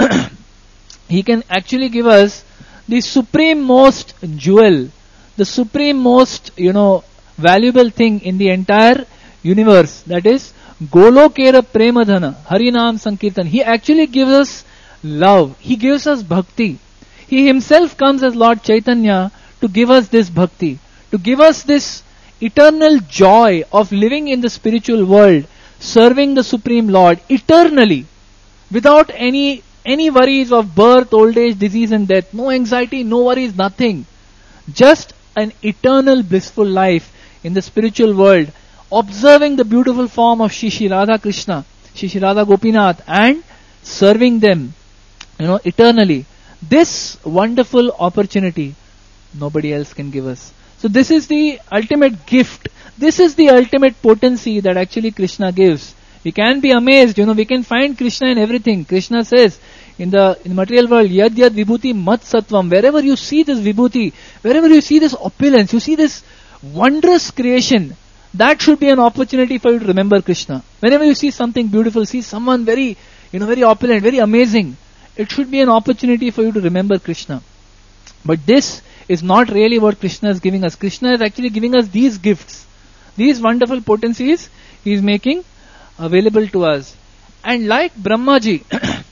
He can actually give us the supreme most jewel, the supreme most, you know, valuable thing in the entire universe. That is, Golokera Premadhana, Harinam Sankirtan. He actually gives us love. He gives us bhakti. He Himself comes as Lord Chaitanya to give us this bhakti, to give us this eternal joy of living in the spiritual world, serving the Supreme Lord eternally, without any any worries of birth, old age, disease and death. No anxiety, no worries, nothing. Just an eternal blissful life in the spiritual world, observing the beautiful form of Shri Shri Radha Krishna, Shri Shri Radha Gopinath, and serving them, you know, eternally. This wonderful opportunity nobody else can give us. So this is the ultimate gift. This is the ultimate potency that actually Krishna gives. We can be amazed, you know, we can find Krishna in everything. Krishna says in the, in the material world, Yad Yad Vibhuti Mat Sattvam. Wherever you see this Vibhuti, wherever you see this opulence, you see this wondrous creation, that should be an opportunity for you to remember Krishna. Whenever you see something beautiful, see someone very, you know, very opulent, very amazing, it should be an opportunity for you to remember Krishna. But this is not really what Krishna is giving us. Krishna is actually giving us these gifts. These wonderful potencies He is making available to us. And like Brahmaji,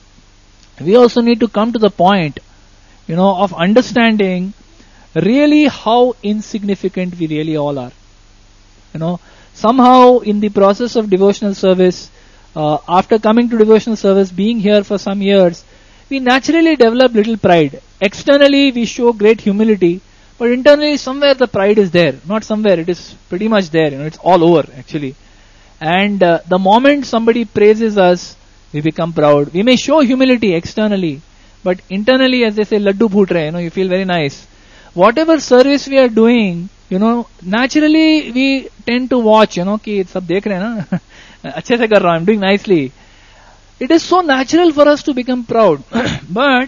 we also need to come to the point, you know, of understanding really how insignificant we really all are. You know, somehow in the process of devotional service, uh, after coming to devotional service, being here for some years, we naturally develop little pride. Externally, we show great humility, but internally, somewhere the pride is there. Not somewhere, it is pretty much there. You know, it's all over actually. And uh, the moment somebody praises us, we become proud. We may show humility externally, but internally, as they say, laddu bhoot rahe, you know, you feel very nice. Whatever service we are doing, you know, naturally we tend to watch, you know, ki sab dekh rahe na, अच्छे से कर रहा हूं, I'm doing nicely. It is so natural for us to become proud. But,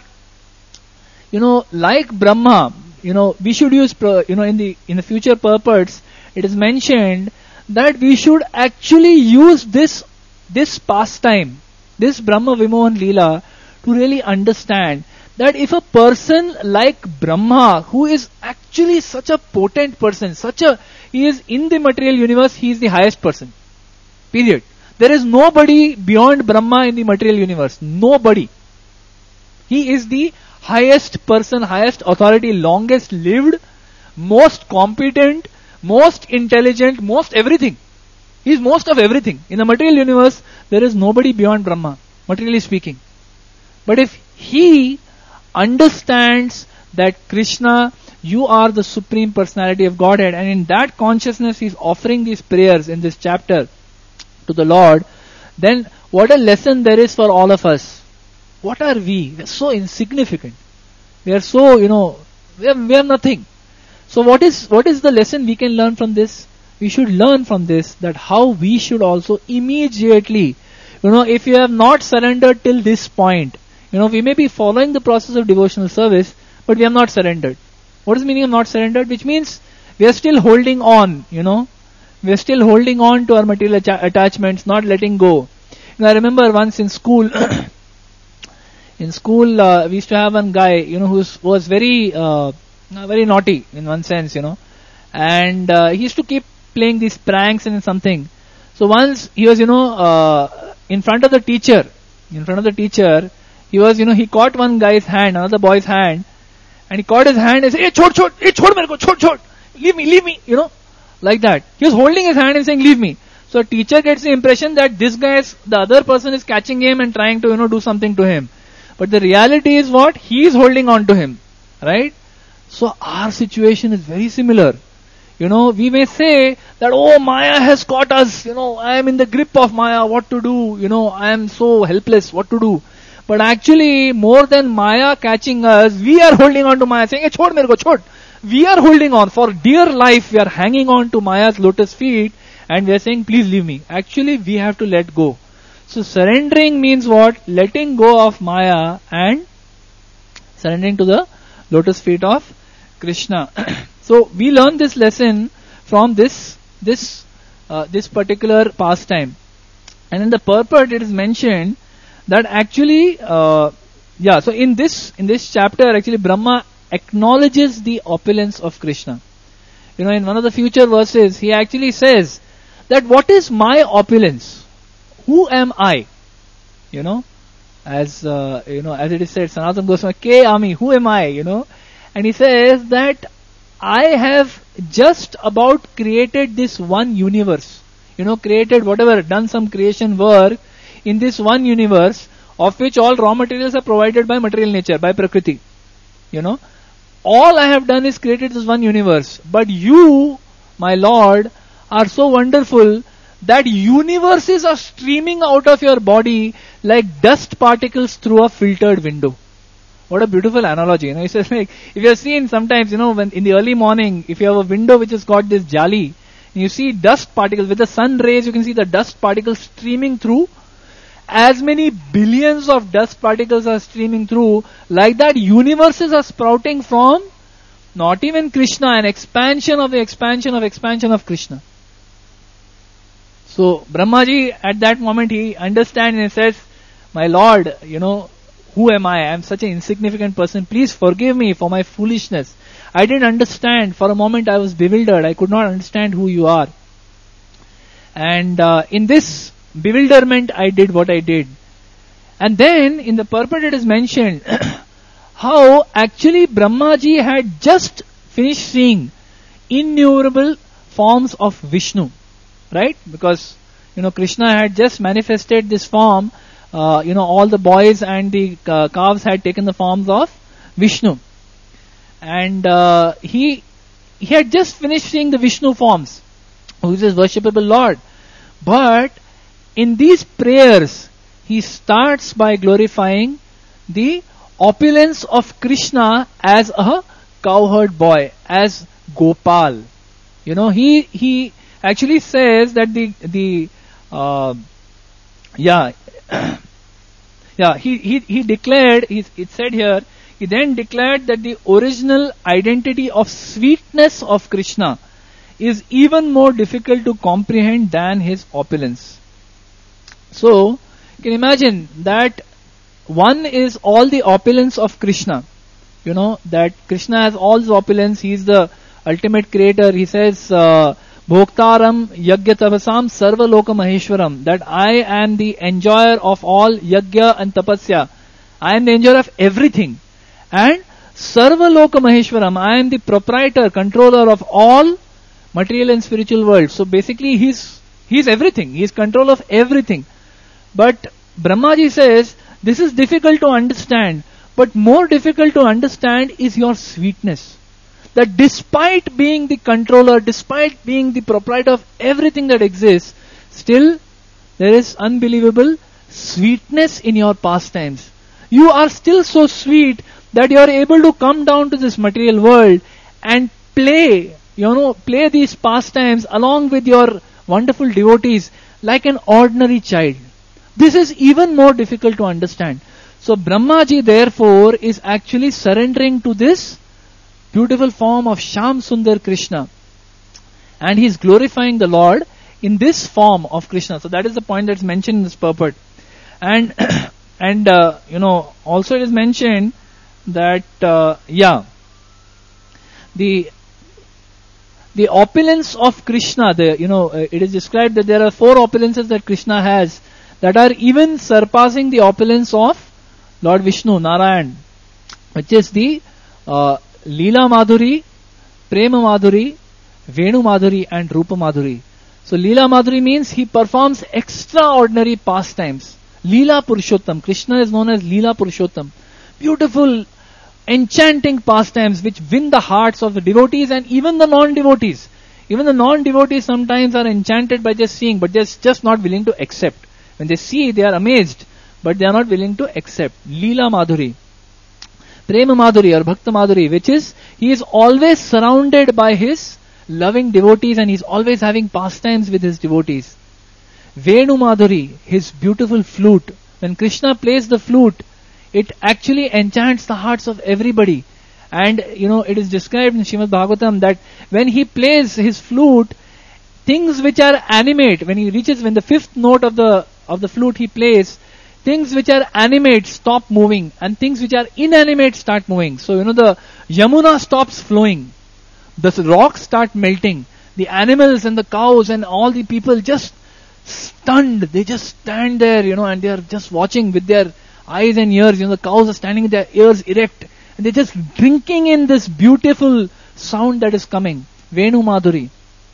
you know, like Brahma, you know, we should use, you know, in the in the future purports, it is mentioned that we should actually use this this pastime, this Brahma Vimohan Leela, to really understand that if a person like Brahma, who is actually such a potent person, such a, he is in the material universe, he is the highest person. Period. There is nobody beyond Brahma in the material universe. Nobody. He is the highest person, highest authority, longest lived, most competent, most intelligent, most everything. He is most of everything. In the material universe, there is nobody beyond Brahma, materially speaking. But if he understands that Krishna, you are the supreme personality of Godhead, and in that consciousness he is offering these prayers in this chapter to the Lord, then what a lesson there is for all of us. What are we? We are so insignificant. We are so, you know, we are, we are nothing. So what is what is the lesson we can learn from this? We should learn from this that how we should also immediately, you know, if you have not surrendered till this point, you know, we may be following the process of devotional service, but we have not surrendered. What is the meaning of not surrendered? Which means we are still holding on, you know. We are still holding on to our material atta- attachments, not letting go. You know, I remember once in school, in school uh, we used to have one guy, you know, who was very, uh, very naughty in one sense, you know. And uh, he used to keep playing these pranks and something. So once he was, you know, uh, in front of the teacher, in front of the teacher, he was, you know, he caught one guy's hand, another boy's hand, and he caught his hand and said, hey, chod, chod, hey, chod mere ko, chod, chod, leave me, leave me, you know, like that. He was holding his hand and saying, leave me. So teacher gets the impression that this guy is, the other person is catching him and trying to, you know, do something to him. But the reality is what? He is holding on to him, right? So our situation is very similar. You know, we may say that, oh, Maya has caught us, you know, I am in the grip of Maya, what to do? You know, I am so helpless, what to do? But actually, more than Maya catching us, we are holding on to Maya, saying, hey, chod mere ko, chod. We are holding on. For dear life, we are hanging on to Maya's lotus feet, and we are saying, please leave me. Actually, we have to let go. So surrendering means what? Letting go of Maya and surrendering to the lotus feet of Krishna. So we learn this lesson from this this uh, this particular pastime, and in the purport it is mentioned that actually, uh, yeah. So in this in this chapter, actually Brahma acknowledges the opulence of Krishna. You know, in one of the future verses, he actually says that what is my opulence? Who am I? You know, as uh, you know, as it is said, Sanatana Goswami, Ke Ami, who am I? You know, and he says that I have just about created this one universe. You know, created whatever, done some creation work in this one universe, of which all raw materials are provided by material nature, by Prakriti. You know, all I have done is created this one universe. But you, my Lord, are so wonderful that universes are streaming out of your body like dust particles through a filtered window. What a beautiful analogy, you know. He says, like, if you have seen sometimes, you know, when in the early morning, if you have a window which has got this jali, and you see dust particles, with the sun rays, you can see the dust particles streaming through. As many billions of dust particles are streaming through, like that universes are sprouting from not even Krishna, an expansion of the expansion of expansion of Krishna. So, Brahmaji, at that moment, he understands and he says, my Lord, you know, who am I? I am such an insignificant person. Please forgive me for my foolishness. I didn't understand. For a moment I was bewildered. I could not understand who you are. And uh, in this bewilderment I did what I did. And then in the purport it is mentioned how actually Brahmaji had just finished seeing innumerable forms of Vishnu. Right? Because, you know, Krishna had just manifested this form. Uh, you know, all the boys and the uh, calves had taken the forms of Vishnu. And uh, he he had just finished seeing the Vishnu forms, who is his worshipable Lord. But in these prayers, he starts by glorifying the opulence of Krishna as a cowherd boy, as Gopal. You know, he he actually says that the the uh, yeah. yeah, he, he, he declared, he, it said here, he then declared that the original identity of sweetness of Krishna is even more difficult to comprehend than his opulence. So, you can imagine that one is all the opulence of Krishna. You know, that Krishna has all the opulence, he is the ultimate creator. He says, uh, Bhoktaram Yagya Tapasam Sarva Loka Maheshwaram, that I am the enjoyer of all Yagya and Tapasya. I am the enjoyer of everything. And Sarva Loka Maheshwaram, I am the proprietor, controller of all material and spiritual world. So basically he's he's everything. He is control of everything. But Brahmaji says, this is difficult to understand. But more difficult to understand is your sweetness. That despite being the controller, despite being the proprietor of everything that exists, still there is unbelievable sweetness in your pastimes. You are still so sweet that you are able to come down to this material world and play, you know, play these pastimes along with your wonderful devotees like an ordinary child. This is even more difficult to understand. So Brahmaji therefore is actually surrendering to this beautiful form of Shyam Sundar Krishna. And he is glorifying the Lord in this form of Krishna. So that is the point that's mentioned in this purport. And, and uh, you know, also it is mentioned that, uh, yeah, the the opulence of Krishna, the, you know, uh, it is described that there are four opulences that Krishna has that are even surpassing the opulence of Lord Vishnu, Narayan, which is the uh, Leela Madhuri, Prema Madhuri, Venu Madhuri and Rupa Madhuri. So Leela Madhuri means he performs extraordinary pastimes. Leela Purushottam. Krishna is known as Leela Purushottam. Beautiful, enchanting pastimes which win the hearts of the devotees and even the non-devotees. Even the non-devotees sometimes are enchanted by just seeing, but they're just not willing to accept. When they see, they are amazed, but they are not willing to accept. Leela Madhuri. Prema Madhuri or Bhakta Madhuri, which is, he is always surrounded by his loving devotees and he's always having pastimes with his devotees. Venu Madhuri, his beautiful flute. When Krishna plays the flute, it actually enchants the hearts of everybody. And, you know, it is described in Srimad Bhagavatam that when he plays his flute, things which are animate, when he reaches, when the fifth note of the, of the flute he plays, things which are animate stop moving and things which are inanimate start moving. So, you know, the Yamuna stops flowing. The rocks start melting. The animals and the cows and all the people just stunned. They just stand there, you know, and they are just watching with their eyes and ears. You know, the cows are standing with their ears erect. And they're just drinking in this beautiful sound that is coming. Venu Madhuri.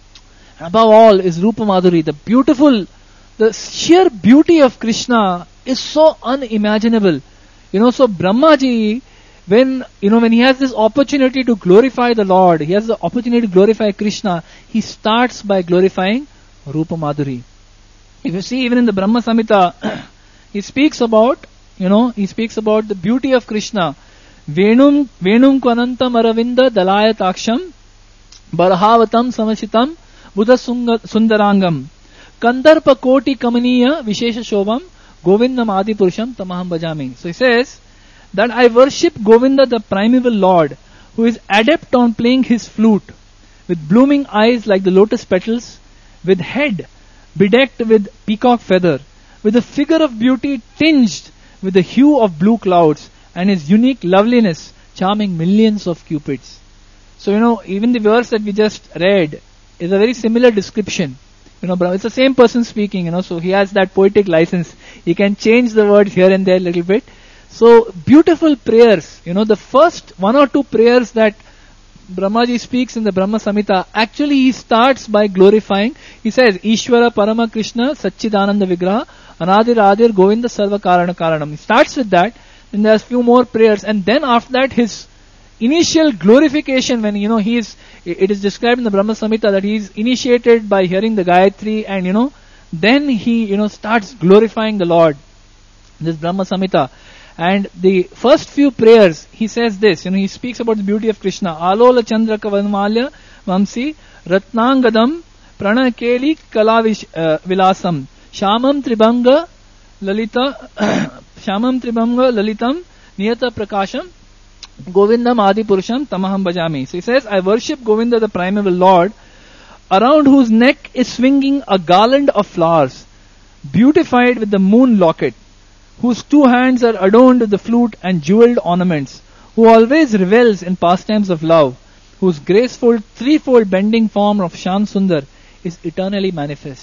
Above all is Rupa Madhuri. The beautiful, the sheer beauty of Krishna is so unimaginable. You know, so Brahmaji, when, you know, when he has this opportunity to glorify the Lord, he has the opportunity to glorify Krishna, he starts by glorifying Rupa Madhuri. If you see, even in the Brahma Samhita, he speaks about, you know, he speaks about the beauty of Krishna. Venum, Venum Kvanantam Aravinda Dalaya Taksham, Barhavatam Samashitam, Buddha Sundarangam, Kandarpa Koti Kamaniya Vishesha Shobham, Govindam Adi Purusham Tamaham Bhajami. So he says that I worship Govinda, the primeval Lord, who is adept on playing his flute, with blooming eyes like the lotus petals, with head bedecked with peacock feather, with a figure of beauty tinged with the hue of blue clouds, and his unique loveliness charming millions of cupids. So, you know, even the verse that we just read is a very similar description. You know, it's the same person speaking, you know, so he has that poetic license. He can change the words here and there a little bit. So, beautiful prayers. You know, the first one or two prayers that Brahmaji speaks in the Brahma Samhita, actually he starts by glorifying. He says, Ishvara Parama Krishna Satchidananda Vigraha Anadir Adir Govinda Sarva Karana Karanam. He starts with that, and there's few more prayers, and then after that his initial glorification, when, you know, he is, it is described in the Brahma Samhita that he is initiated by hearing the Gayatri, and, you know, then he, you know, starts glorifying the Lord. This Brahma Samhita. And the first few prayers, he says this, you know, he speaks about the beauty of Krishna. Alola Chandraka Vanmalya Vamsi Ratnangadam Pranakeli Kalavish uh, Vilasam Shamam Tribanga Lalita Shamam Tribanga Lalitam Niyata Prakasham Govindam Adi Purusham Tamaham Bhajami. So he says, I worship Govinda, the primeval Lord, around whose neck is swinging a garland of flowers, beautified with the moon locket, whose two hands are adorned with the flute and jeweled ornaments, who always revels in pastimes of love, whose graceful threefold bending form of Shyam Sundar is eternally manifest.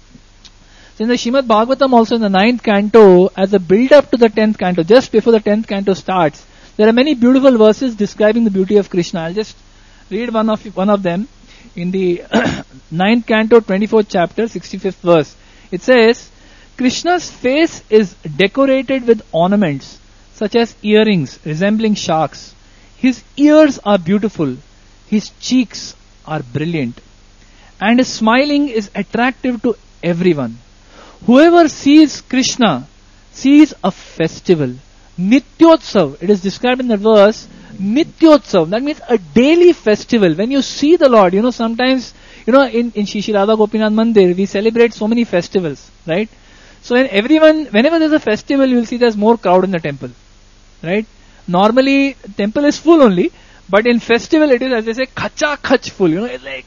So in the Srimad Bhagavatam, also in the ninth canto, as a build-up to the tenth canto, just before the tenth canto starts, there are many beautiful verses describing the beauty of Krishna. I'll just read one of one of them. In the ninth canto, twenty-fourth chapter, sixty-fifth verse, it says, Krishna's face is decorated with ornaments, such as earrings resembling sharks. His ears are beautiful. His cheeks are brilliant. And his smiling is attractive to everyone. Whoever sees Krishna sees a festival. Nityotsav, it is described in the verse, Nityotsav, that means a daily festival. When you see the Lord, you know, sometimes, you know, in, in Shri Shri Radha Gopinath Mandir, we celebrate so many festivals, right? So when everyone, whenever there's a festival, you will see there's more crowd in the temple, right? Normally, temple is full only, but in festival it is, as they say, khacha khach full, you know, it's like,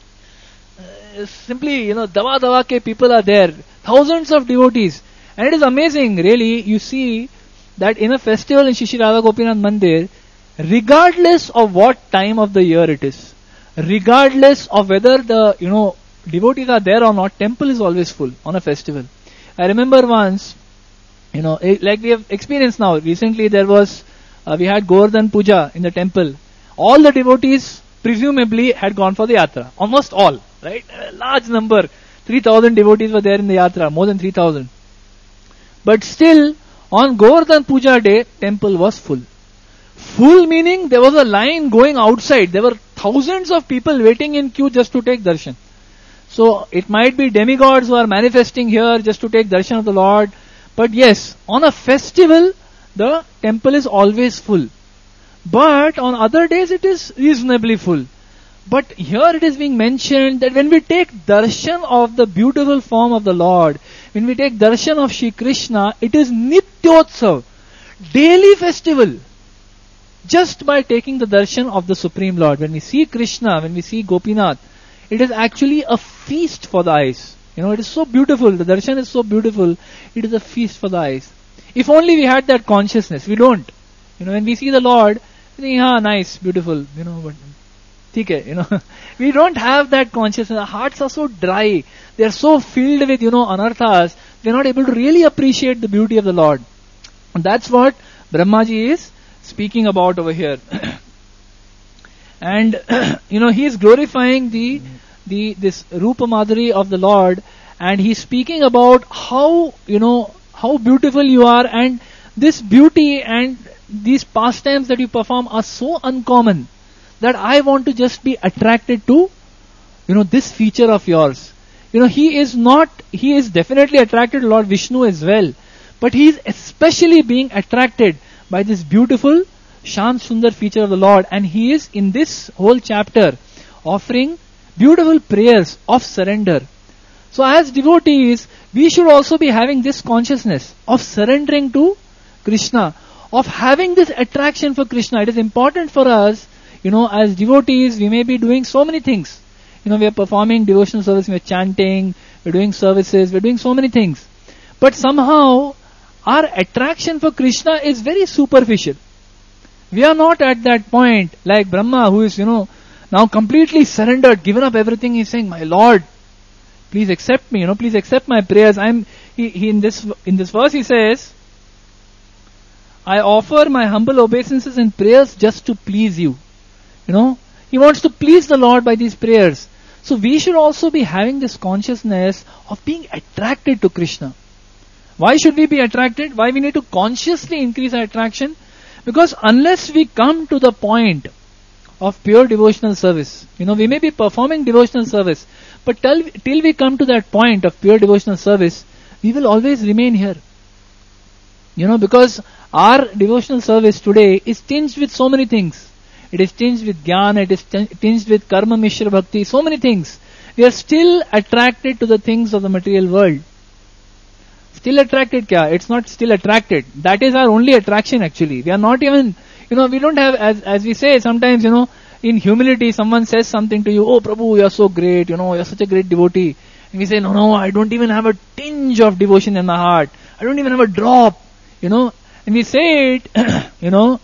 uh, simply, you know, dawa dawa ke people are there, thousands of devotees. And it is amazing, really, you see that in a festival in Shri Shri Radha Gopinath Mandir, regardless of what time of the year it is, regardless of whether the, you know, devotees are there or not, temple is always full on a festival. I remember once, you know, like we have experienced now, recently there was, uh, we had Govardhan Puja in the temple. All the devotees presumably had gone for the yatra. Almost all, right? A large number. three thousand devotees were there in the yatra, more than three thousand. But still, on Govardhan Puja day, temple was full. Full meaning there was a line going outside. There were thousands of people waiting in queue just to take darshan. So it might be demigods who are manifesting here just to take darshan of the Lord. But yes, on a festival, the temple is always full. But on other days it is reasonably full. But here it is being mentioned that when we take darshan of the beautiful form of the Lord, when we take darshan of Shri Krishna, it is Nityotsav, daily festival. Just by taking the darshan of the Supreme Lord. When we see Krishna, when we see Gopinath, it is actually a feast for the eyes. You know, it is so beautiful. The darshan is so beautiful. It is a feast for the eyes. If only we had that consciousness. We don't. You know, when we see the Lord, we think, ah, nice, beautiful. You know, but okay, you know, we don't have that consciousness. Our hearts are so dry. They are so filled with, you know, anarthas. We are not able to really appreciate the beauty of the Lord. And that's what Brahmaji is speaking about over here. And, you know, he is glorifying the, the, this Rupa Madhuri of the Lord, and he's speaking about how, you know, how beautiful you are, and this beauty and these pastimes that you perform are so uncommon that I want to just be attracted to, you know, this feature of yours. You know, he is not, he is definitely attracted to Lord Vishnu as well, but he is especially being attracted by this beautiful Shant Sundar feature of the Lord, and he is in this whole chapter offering beautiful prayers of surrender. So as devotees, we should also be having this consciousness of surrendering to Krishna, of having this attraction for Krishna. It is important for us, you know, as devotees, we may be doing so many things. You know, we are performing devotional service, we are chanting, we are doing services, we are doing so many things. But somehow, our attraction for Krishna is very superficial. We are not at that point like Brahma, who is, you know, now completely surrendered, given up everything. He's saying, my Lord, please accept me, you know, please accept my prayers. I'm, he, he in this, in this verse he says, I offer my humble obeisances and prayers just to please you. You know, he wants to please the Lord by these prayers. So we should also be having this consciousness of being attracted to Krishna. Why should we be attracted? Why we need to consciously increase our attraction? Because unless we come to the point of pure devotional service, you know, we may be performing devotional service, but till, till we come to that point of pure devotional service, we will always remain here. You know, because our devotional service today is tinged with so many things. It is tinged with jnana, it is tinged with karma mishra bhakti, so many things. We are still attracted to the things of the material world. Still attracted kya? It's not still attracted. That is our only attraction actually. We are not even, you know, we don't have, as, as we say sometimes, you know, in humility someone says something to you, oh Prabhu, you are so great, you know, you are such a great devotee. And we say, no, no, I don't even have a tinge of devotion in my heart. I don't even have a drop, you know. And we say it, you know,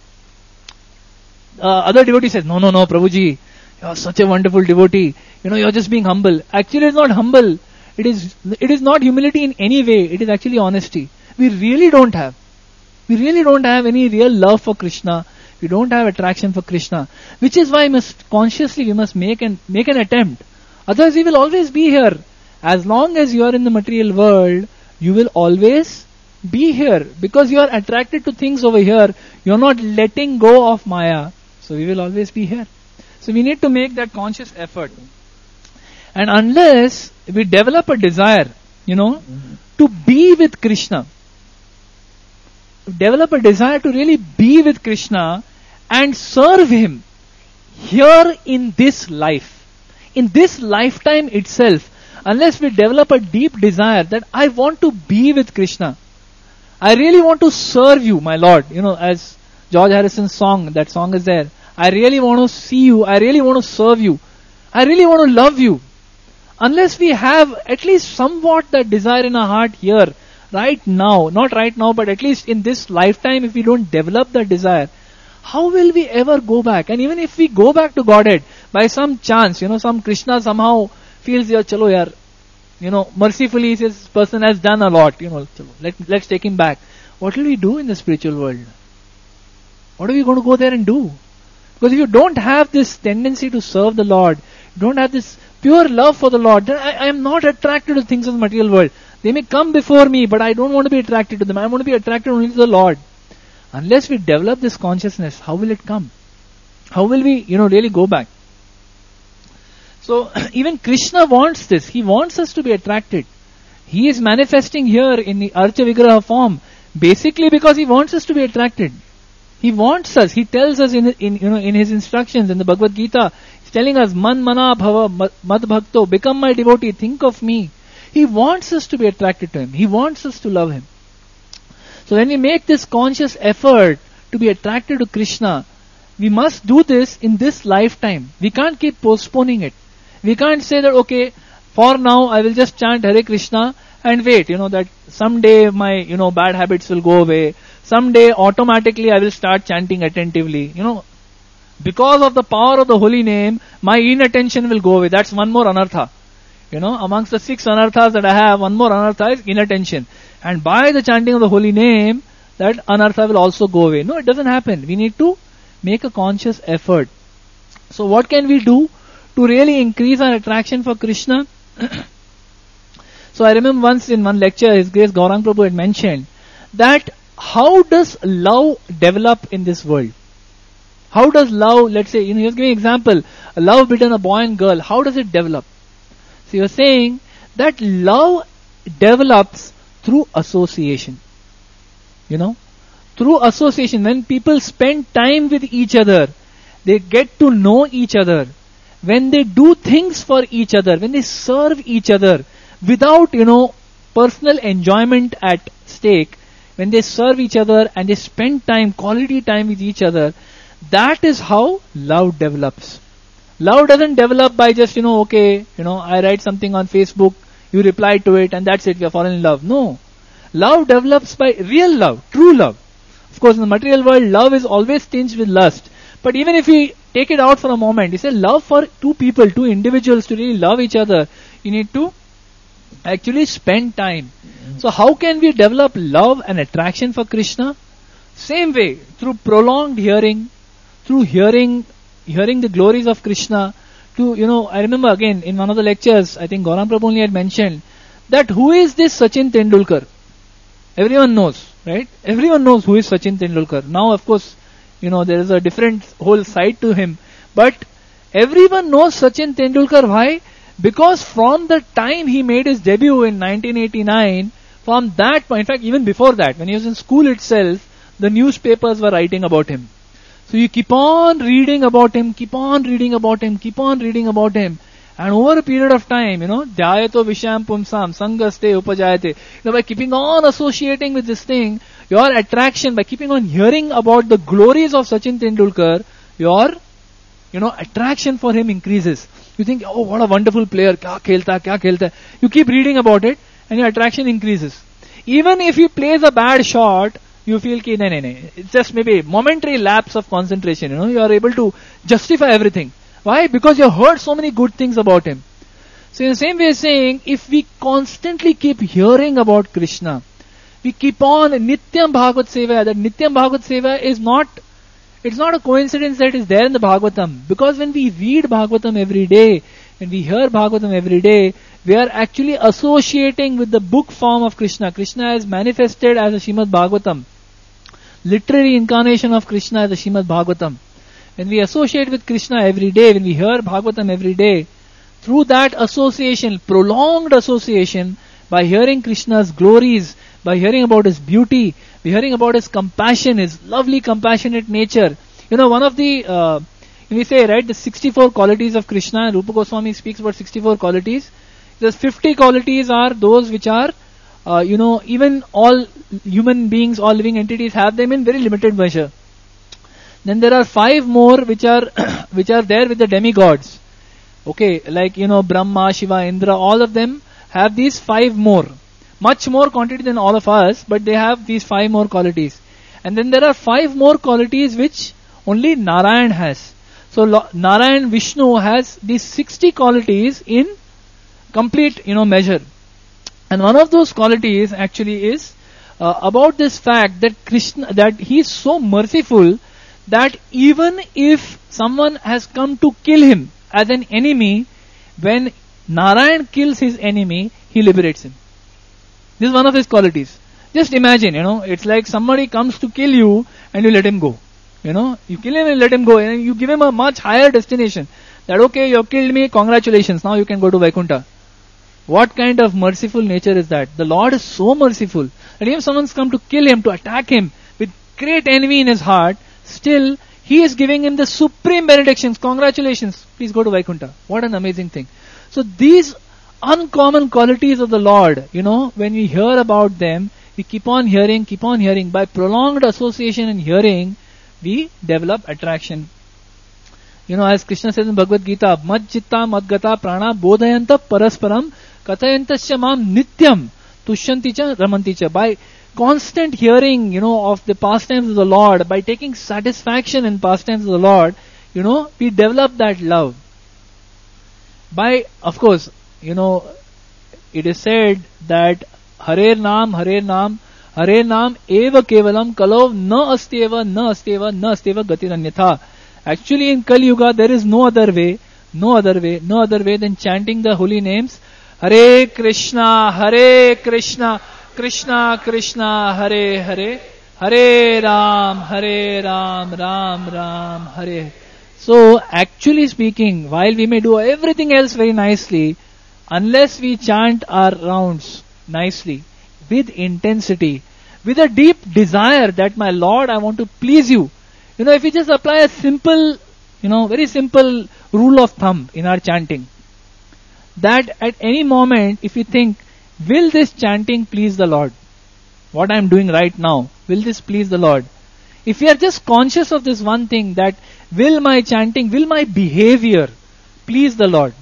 uh, other devotee says, no, no, no, Prabhuji, you are such a wonderful devotee. You know, you are just being humble. Actually, it's not humble. It is, it is not humility in any way. It is actually honesty. We really don't have. We really don't have any real love for Krishna. We don't have attraction for Krishna. Which is why we must consciously, we must make an, make an attempt. Otherwise, we will always be here. As long as you are in the material world, you will always be here. Because you are attracted to things over here. You are not letting go of Maya. So we will always be here. So we need to make that conscious effort. And unless we develop a desire, you know, mm-hmm. to be with Krishna, develop a desire to really be with Krishna and serve Him here in this life, in this lifetime itself, unless we develop a deep desire that I want to be with Krishna, I really want to serve you, my Lord, you know, as George Harrison's song, that song is there, I really want to see you, I really want to serve you, I really want to love you. Unless we have at least somewhat that desire in our heart here, right now, not right now, but at least in this lifetime, if we don't develop that desire, how will we ever go back? And even if we go back to Godhead, by some chance, you know, some Krishna somehow feels, yeah, chalo yaar, you know, mercifully he says, this person has done a lot, you know, chalo, let, let's take him back. What will we do in the spiritual world? What are we going to go there and do? Because if you don't have this tendency to serve the Lord, don't have this pure love for the Lord, then I, I am not attracted to things of the material world. They may come before me, but I don't want to be attracted to them. I want to be attracted only to the Lord. Unless we develop this consciousness, how will it come? How will we, you know, really go back? So, even Krishna wants this. He wants us to be attracted. He is manifesting here in the Archa Vigraha form, basically because he wants us to be attracted. He wants us. He tells us in, in you know in his instructions in the Bhagavad Gita, he's telling us, Man mana bhava mad bhakto, become my devotee, think of me. He wants us to be attracted to him. He wants us to love him. So when we make this conscious effort to be attracted to Krishna, we must do this in this lifetime. We can't keep postponing it. We can't say that, okay, for now I will just chant Hare Krishna and wait, you know, that someday my, you know, bad habits will go away. Someday automatically I will start chanting attentively. You know, because of the power of the holy name, my inattention will go away. That's one more anartha. You know, amongst the six anarthas that I have, one more anartha is inattention. And by the chanting of the holy name, that anartha will also go away. No, it doesn't happen. We need to make a conscious effort. So what can we do to really increase our attraction for Krishna? So I remember once in one lecture, His Grace Gaurang Prabhu had mentioned that how does love develop in this world? How does love, let's say, you know, he was giving an example, a love between a boy and girl, how does it develop? So he was saying that love develops through association. You know, through association, when people spend time with each other, they get to know each other. When they do things for each other, when they serve each other without, you know, personal enjoyment at stake, when they serve each other and they spend time, quality time with each other, that is how love develops. Love doesn't develop by just, you know, okay, you know, I write something on Facebook, you reply to it and that's it, we are falling in love. No. Love develops by real love, true love. Of course, in the material world, love is always tinged with lust. But even if we take it out for a moment, you say love for two people, two individuals to really love each other, you need to actually spend time. So how can we develop love and attraction for Krishna? Same way, through prolonged hearing, through hearing, hearing the glories of Krishna. To, you know, I remember again in one of the lectures, I think Gaurang Prabhu only had mentioned that who is this Sachin Tendulkar? Everyone knows, right? Everyone knows who is Sachin Tendulkar. Now, of course, you know, there is a different whole side to him. But everyone knows Sachin Tendulkar. Why? Because from the time he made his debut in nineteen eighty-nine, from that point, in fact, even before that, when he was in school itself, the newspapers were writing about him. So you keep on reading about him, keep on reading about him, keep on reading about him. And over a period of time, you know, dhyayato visham pumsam sangaste upajayate. You know, by keeping on associating with this thing, your attraction, by keeping on hearing about the glories of Sachin Tendulkar, your, you know, attraction for him increases. You think, oh, what a wonderful player, kya khelta, kya khelta. You keep reading about it, and your attraction increases. Even if he plays a bad shot, you feel ki, nahi, nahi, nahi. It's just maybe momentary lapse of concentration, you know, you are able to justify everything. Why? Because you have heard so many good things about him. So in the same way saying, if we constantly keep hearing about Krishna, we keep on Nityam Bhagavad Seva, that Nityam Bhagavad Seva is not, it's not a coincidence that is there in the Bhagavatam. Because when we read Bhagavatam every day, when we hear Bhagavatam every day, we are actually associating with the book form of Krishna. Krishna is manifested as a Srimad Bhagavatam. Literary incarnation of Krishna as a Srimad Bhagavatam. When we associate with Krishna every day, when we hear Bhagavatam every day, through that association, prolonged association, by hearing Krishna's glories, by hearing about His beauty, by hearing about His compassion, His lovely compassionate nature. You know, one of the, uh, we say, right, the sixty-four qualities of Krishna, Rupa Goswami speaks about sixty-four qualities. The fifty qualities are those which are, uh, you know, even all human beings, all living entities have them in very limited measure. Then there are five more which are which are there with the demigods. Okay, like, you know, Brahma, Shiva, Indra, all of them have these five more. Much more quantity than all of us, but they have these five more qualities. And then there are five more qualities which only Narayan has. So Lo- Narayan Vishnu has these sixty qualities in complete, you know, measure. And one of those qualities actually is uh, about this fact that Krishna, that he is so merciful that even if someone has come to kill him as an enemy, when Narayan kills his enemy, he liberates him. This is one of his qualities. Just imagine, you know, it's like somebody comes to kill you and you let him go. You know, you kill him and let him go, and you give him a much higher destination. That okay, you have killed me, congratulations, now you can go to Vaikuntha. What kind of merciful nature is that? The Lord is so merciful that if someone's come to kill him, to attack him with great envy in his heart, still he is giving him the supreme benedictions. Congratulations, please go to Vaikuntha. What an amazing thing. So these uncommon qualities of the Lord, you know, when we hear about them, we keep on hearing, keep on hearing. By prolonged association and hearing, we develop attraction. You know, as Krishna says in Bhagavad Gita, Mad Chitta Mad Gata Prana Bodhayanta Parasparam Katayantasya Mam Nityam Tushyanti Cha Ramanti Cha. By constant hearing, you know, of the pastimes of the Lord, by taking satisfaction in pastimes of the Lord, you know, we develop that love. By, of course, you know, it is said that Hare Naam, Hare Naam, Hare Naam eva kevalam kalov na asteva, na asteva, na asteva gatiranyatha. Actually in Kali Yuga there is no other way, no other way, no other way than chanting the holy names. Hare Krishna, Hare Krishna, Krishna Krishna, Hare Hare, Hare Ram, Hare Ram, Ram Ram, Hare. So actually speaking, while we may do everything else very nicely, unless we chant our rounds nicely, with intensity, with a deep desire that my Lord, I want to please you. You know, if we just apply a simple, you know, very simple rule of thumb in our chanting, that at any moment, if we think, will this chanting please the Lord? What I am doing right now, will this please the Lord? If we are just conscious of this one thing, that will my chanting, will my behavior please the Lord?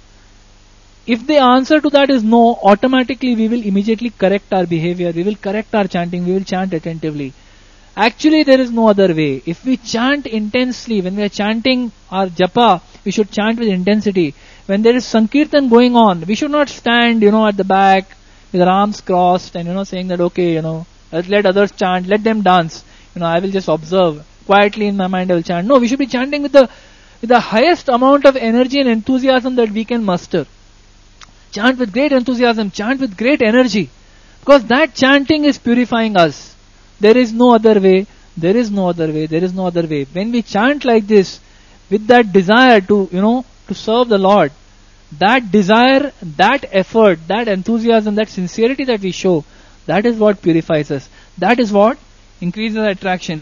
If the answer to that is no, automatically we will immediately correct our behavior, we will correct our chanting, we will chant attentively. Actually, there is no other way. If we chant intensely, when we are chanting our japa, we should chant with intensity. When there is sankirtan going on, we should not stand, you know, at the back with our arms crossed and, you know, saying that, okay, you know, let others chant, let them dance. You know, I will just observe. Quietly in my mind I will chant. No, we should be chanting with the, with the highest amount of energy and enthusiasm that we can muster. Chant with great enthusiasm, chant with great energy. Because that chanting is purifying us. There is no other way, there is no other way, there is no other way. When we chant like this, with that desire to, you know, to serve the Lord, that desire, that effort, that enthusiasm, that sincerity that we show, that is what purifies us. That is what increases our attraction.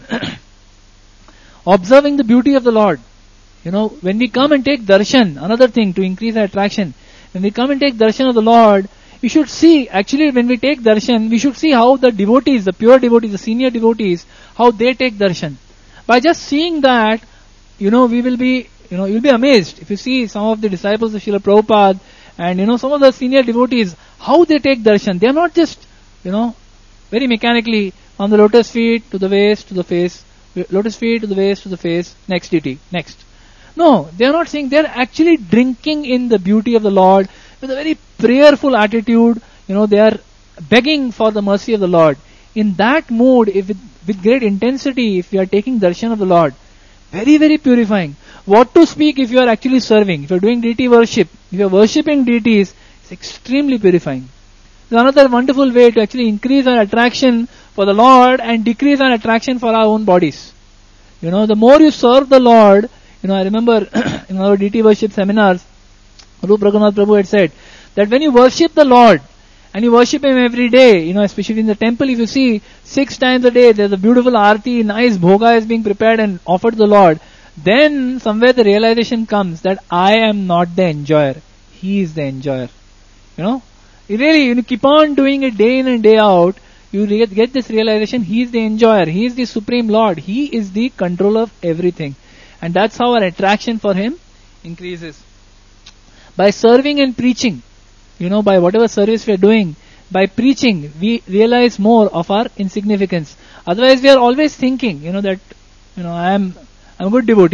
Observing the beauty of the Lord. You know, when we come and take darshan, another thing to increase our attraction, when we come and take darshan of the Lord, we should see, actually when we take darshan, we should see how the devotees, the pure devotees, the senior devotees, how they take darshan. By just seeing that, you know, we will be, you know, you'll be amazed. If you see some of the disciples of Srila Prabhupada and, you know, some of the senior devotees, how they take darshan. They are not just, you know, very mechanically, on the lotus feet, to the waist, to the face, lotus feet, to the waist, to the face, next deity, next. No, they are not saying, they are actually drinking in the beauty of the Lord with a very prayerful attitude. You know, they are begging for the mercy of the Lord. In that mood, if with, with great intensity, if you are taking darshan of the Lord, very, very purifying. What to speak if you are actually serving, if you are doing deity worship, if you are worshipping deities, it's extremely purifying. It's another wonderful way to actually increase our attraction for the Lord and decrease our attraction for our own bodies. You know, the more you serve the Lord, you know, I remember in our deity worship seminars, Rupa Raghunath Prabhu had said that when you worship the Lord and you worship Him every day, you know, especially in the temple, if you see six times a day there's a beautiful arti, nice bhoga is being prepared and offered to the Lord, then somewhere the realization comes that I am not the enjoyer, He is the enjoyer. You know, you really, you keep on doing it day in and day out, you get this realization, He is the enjoyer, He is the Supreme Lord, He is the controller of everything. And that's how our attraction for Him increases. By serving and preaching, you know, by whatever service we are doing, by preaching, we realize more of our insignificance. Otherwise, we are always thinking, you know, that, you know, I am, I'm a good devotee.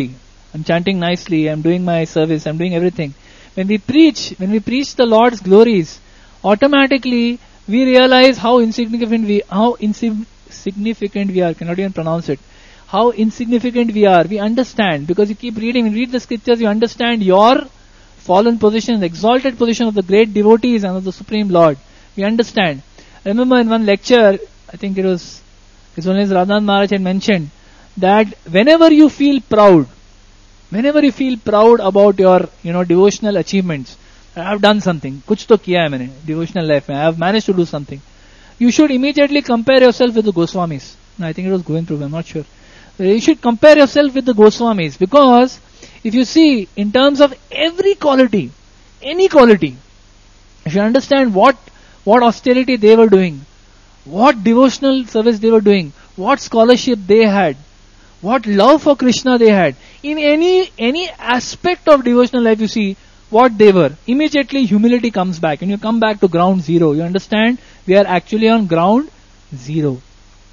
I'm chanting nicely, I'm doing my service, I'm doing everything. When we preach, when we preach the Lord's glories, automatically we realize how insignificant we, how insignificant we are. Cannot even pronounce it. How insignificant we are. We understand, because you keep reading, you read the scriptures, you understand your fallen position, the exalted position of the great devotees and of the Supreme Lord. We understand. I remember in one lecture, I think it was, His Holiness Radhanath Maharaj had mentioned that whenever you feel proud, whenever you feel proud about your, you know, devotional achievements, I have done something, kuch to kiya hai maine, devotional life, I have managed to do something. You should immediately compare yourself with the Goswamis. I think it was going through, I'm not sure. You should compare yourself with the Goswamis, because if you see, in terms of every quality, any quality, if you understand what, what austerity they were doing, what devotional service they were doing, what scholarship they had, what love for Krishna they had, in any, any aspect of devotional life you see, what they were, immediately humility comes back, and you come back to ground zero. You understand? We are actually on ground zero.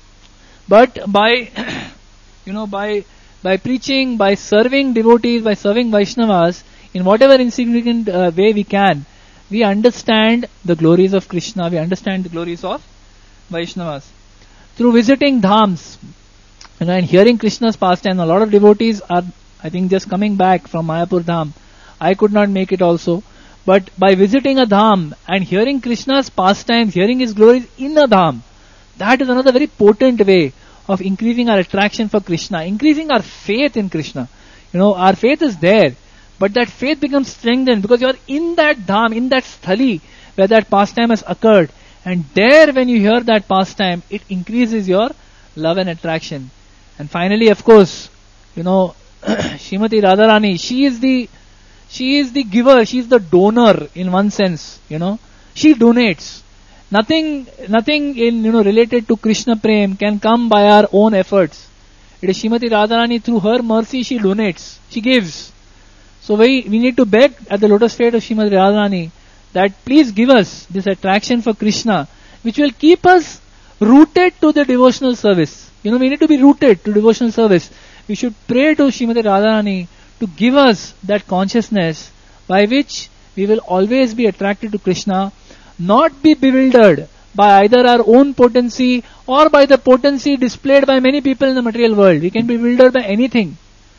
But by, you know, by, by preaching, by serving devotees, by serving Vaishnavas, in whatever insignificant uh, way we can, we understand the glories of Krishna, we understand the glories of Vaishnavas. Through visiting dhams, you know, and hearing Krishna's pastime, a lot of devotees are, I think, just coming back from Mayapur Dham. I could not make it also. But by visiting a dham and hearing Krishna's pastimes, hearing his glories in a dham, that is another very potent way of increasing our attraction for Krishna, increasing our faith in Krishna. You know, our faith is there, but that faith becomes strengthened because you are in that dham, in that sthali where that pastime has occurred. And there, when you hear that pastime, it increases your love and attraction. And finally, of course, you know, Srimati Radharani, she is the, she is the giver, she is the donor in one sense, you know. She donates. Nothing, nothing in, you know, related to Krishna Prem can come by our own efforts. It is Srimati Radharani, through her mercy, she donates, she gives. So we, we need to beg at the lotus feet of Srimati Radharani that please give us this attraction for Krishna, which will keep us rooted to the devotional service. You know, we need to be rooted to devotional service. We should pray to Srimati Radharani to give us that consciousness by which we will always be attracted to Krishna, not be bewildered by either our own potency or by the potency displayed by many people in the material world. We can be bewildered by anything.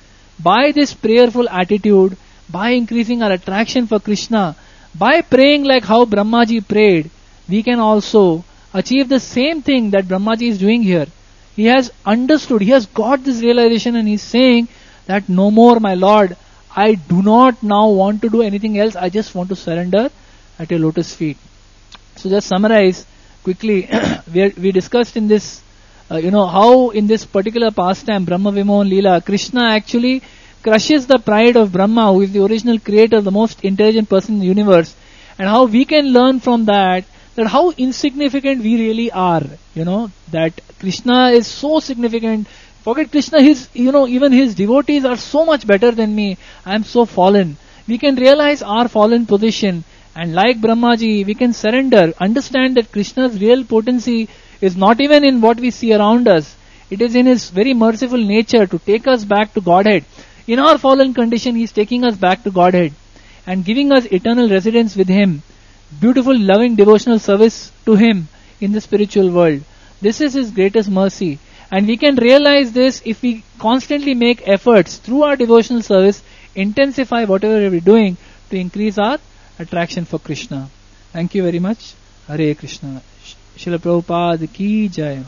By this prayerful attitude, by increasing our attraction for Krishna, by praying like how Brahmaji prayed, we can also achieve the same thing that Brahmaji is doing here. He has understood, he has got this realization, and he's saying that no more, my Lord, I do not now want to do anything else, I just want to surrender at your lotus feet. So just summarize quickly, we, we discussed in this, uh, you know, how in this particular pastime, Brahma Vimohan Leela, Krishna actually crushes the pride of Brahma, who is the original creator, the most intelligent person in the universe, and how we can learn from that, that how insignificant we really are, you know, that Krishna is so significant. Forget Krishna, his, you know, even his devotees are so much better than me. I am so fallen. We can realize our fallen position, and like Brahmaji, we can surrender, understand that Krishna's real potency is not even in what we see around us. It is in his very merciful nature to take us back to Godhead. In our fallen condition, he is taking us back to Godhead and giving us eternal residence with him. Beautiful, loving, devotional service to him in the spiritual world. This is his greatest mercy. And we can realize this if we constantly make efforts through our devotional service, intensify whatever we're doing to increase our attraction for Krishna. Thank you very much. Hare Krishna. Srila Prabhupada ki jai.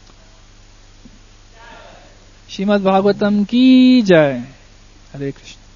Srimad Bhagavatam ki jai. Hare Krishna.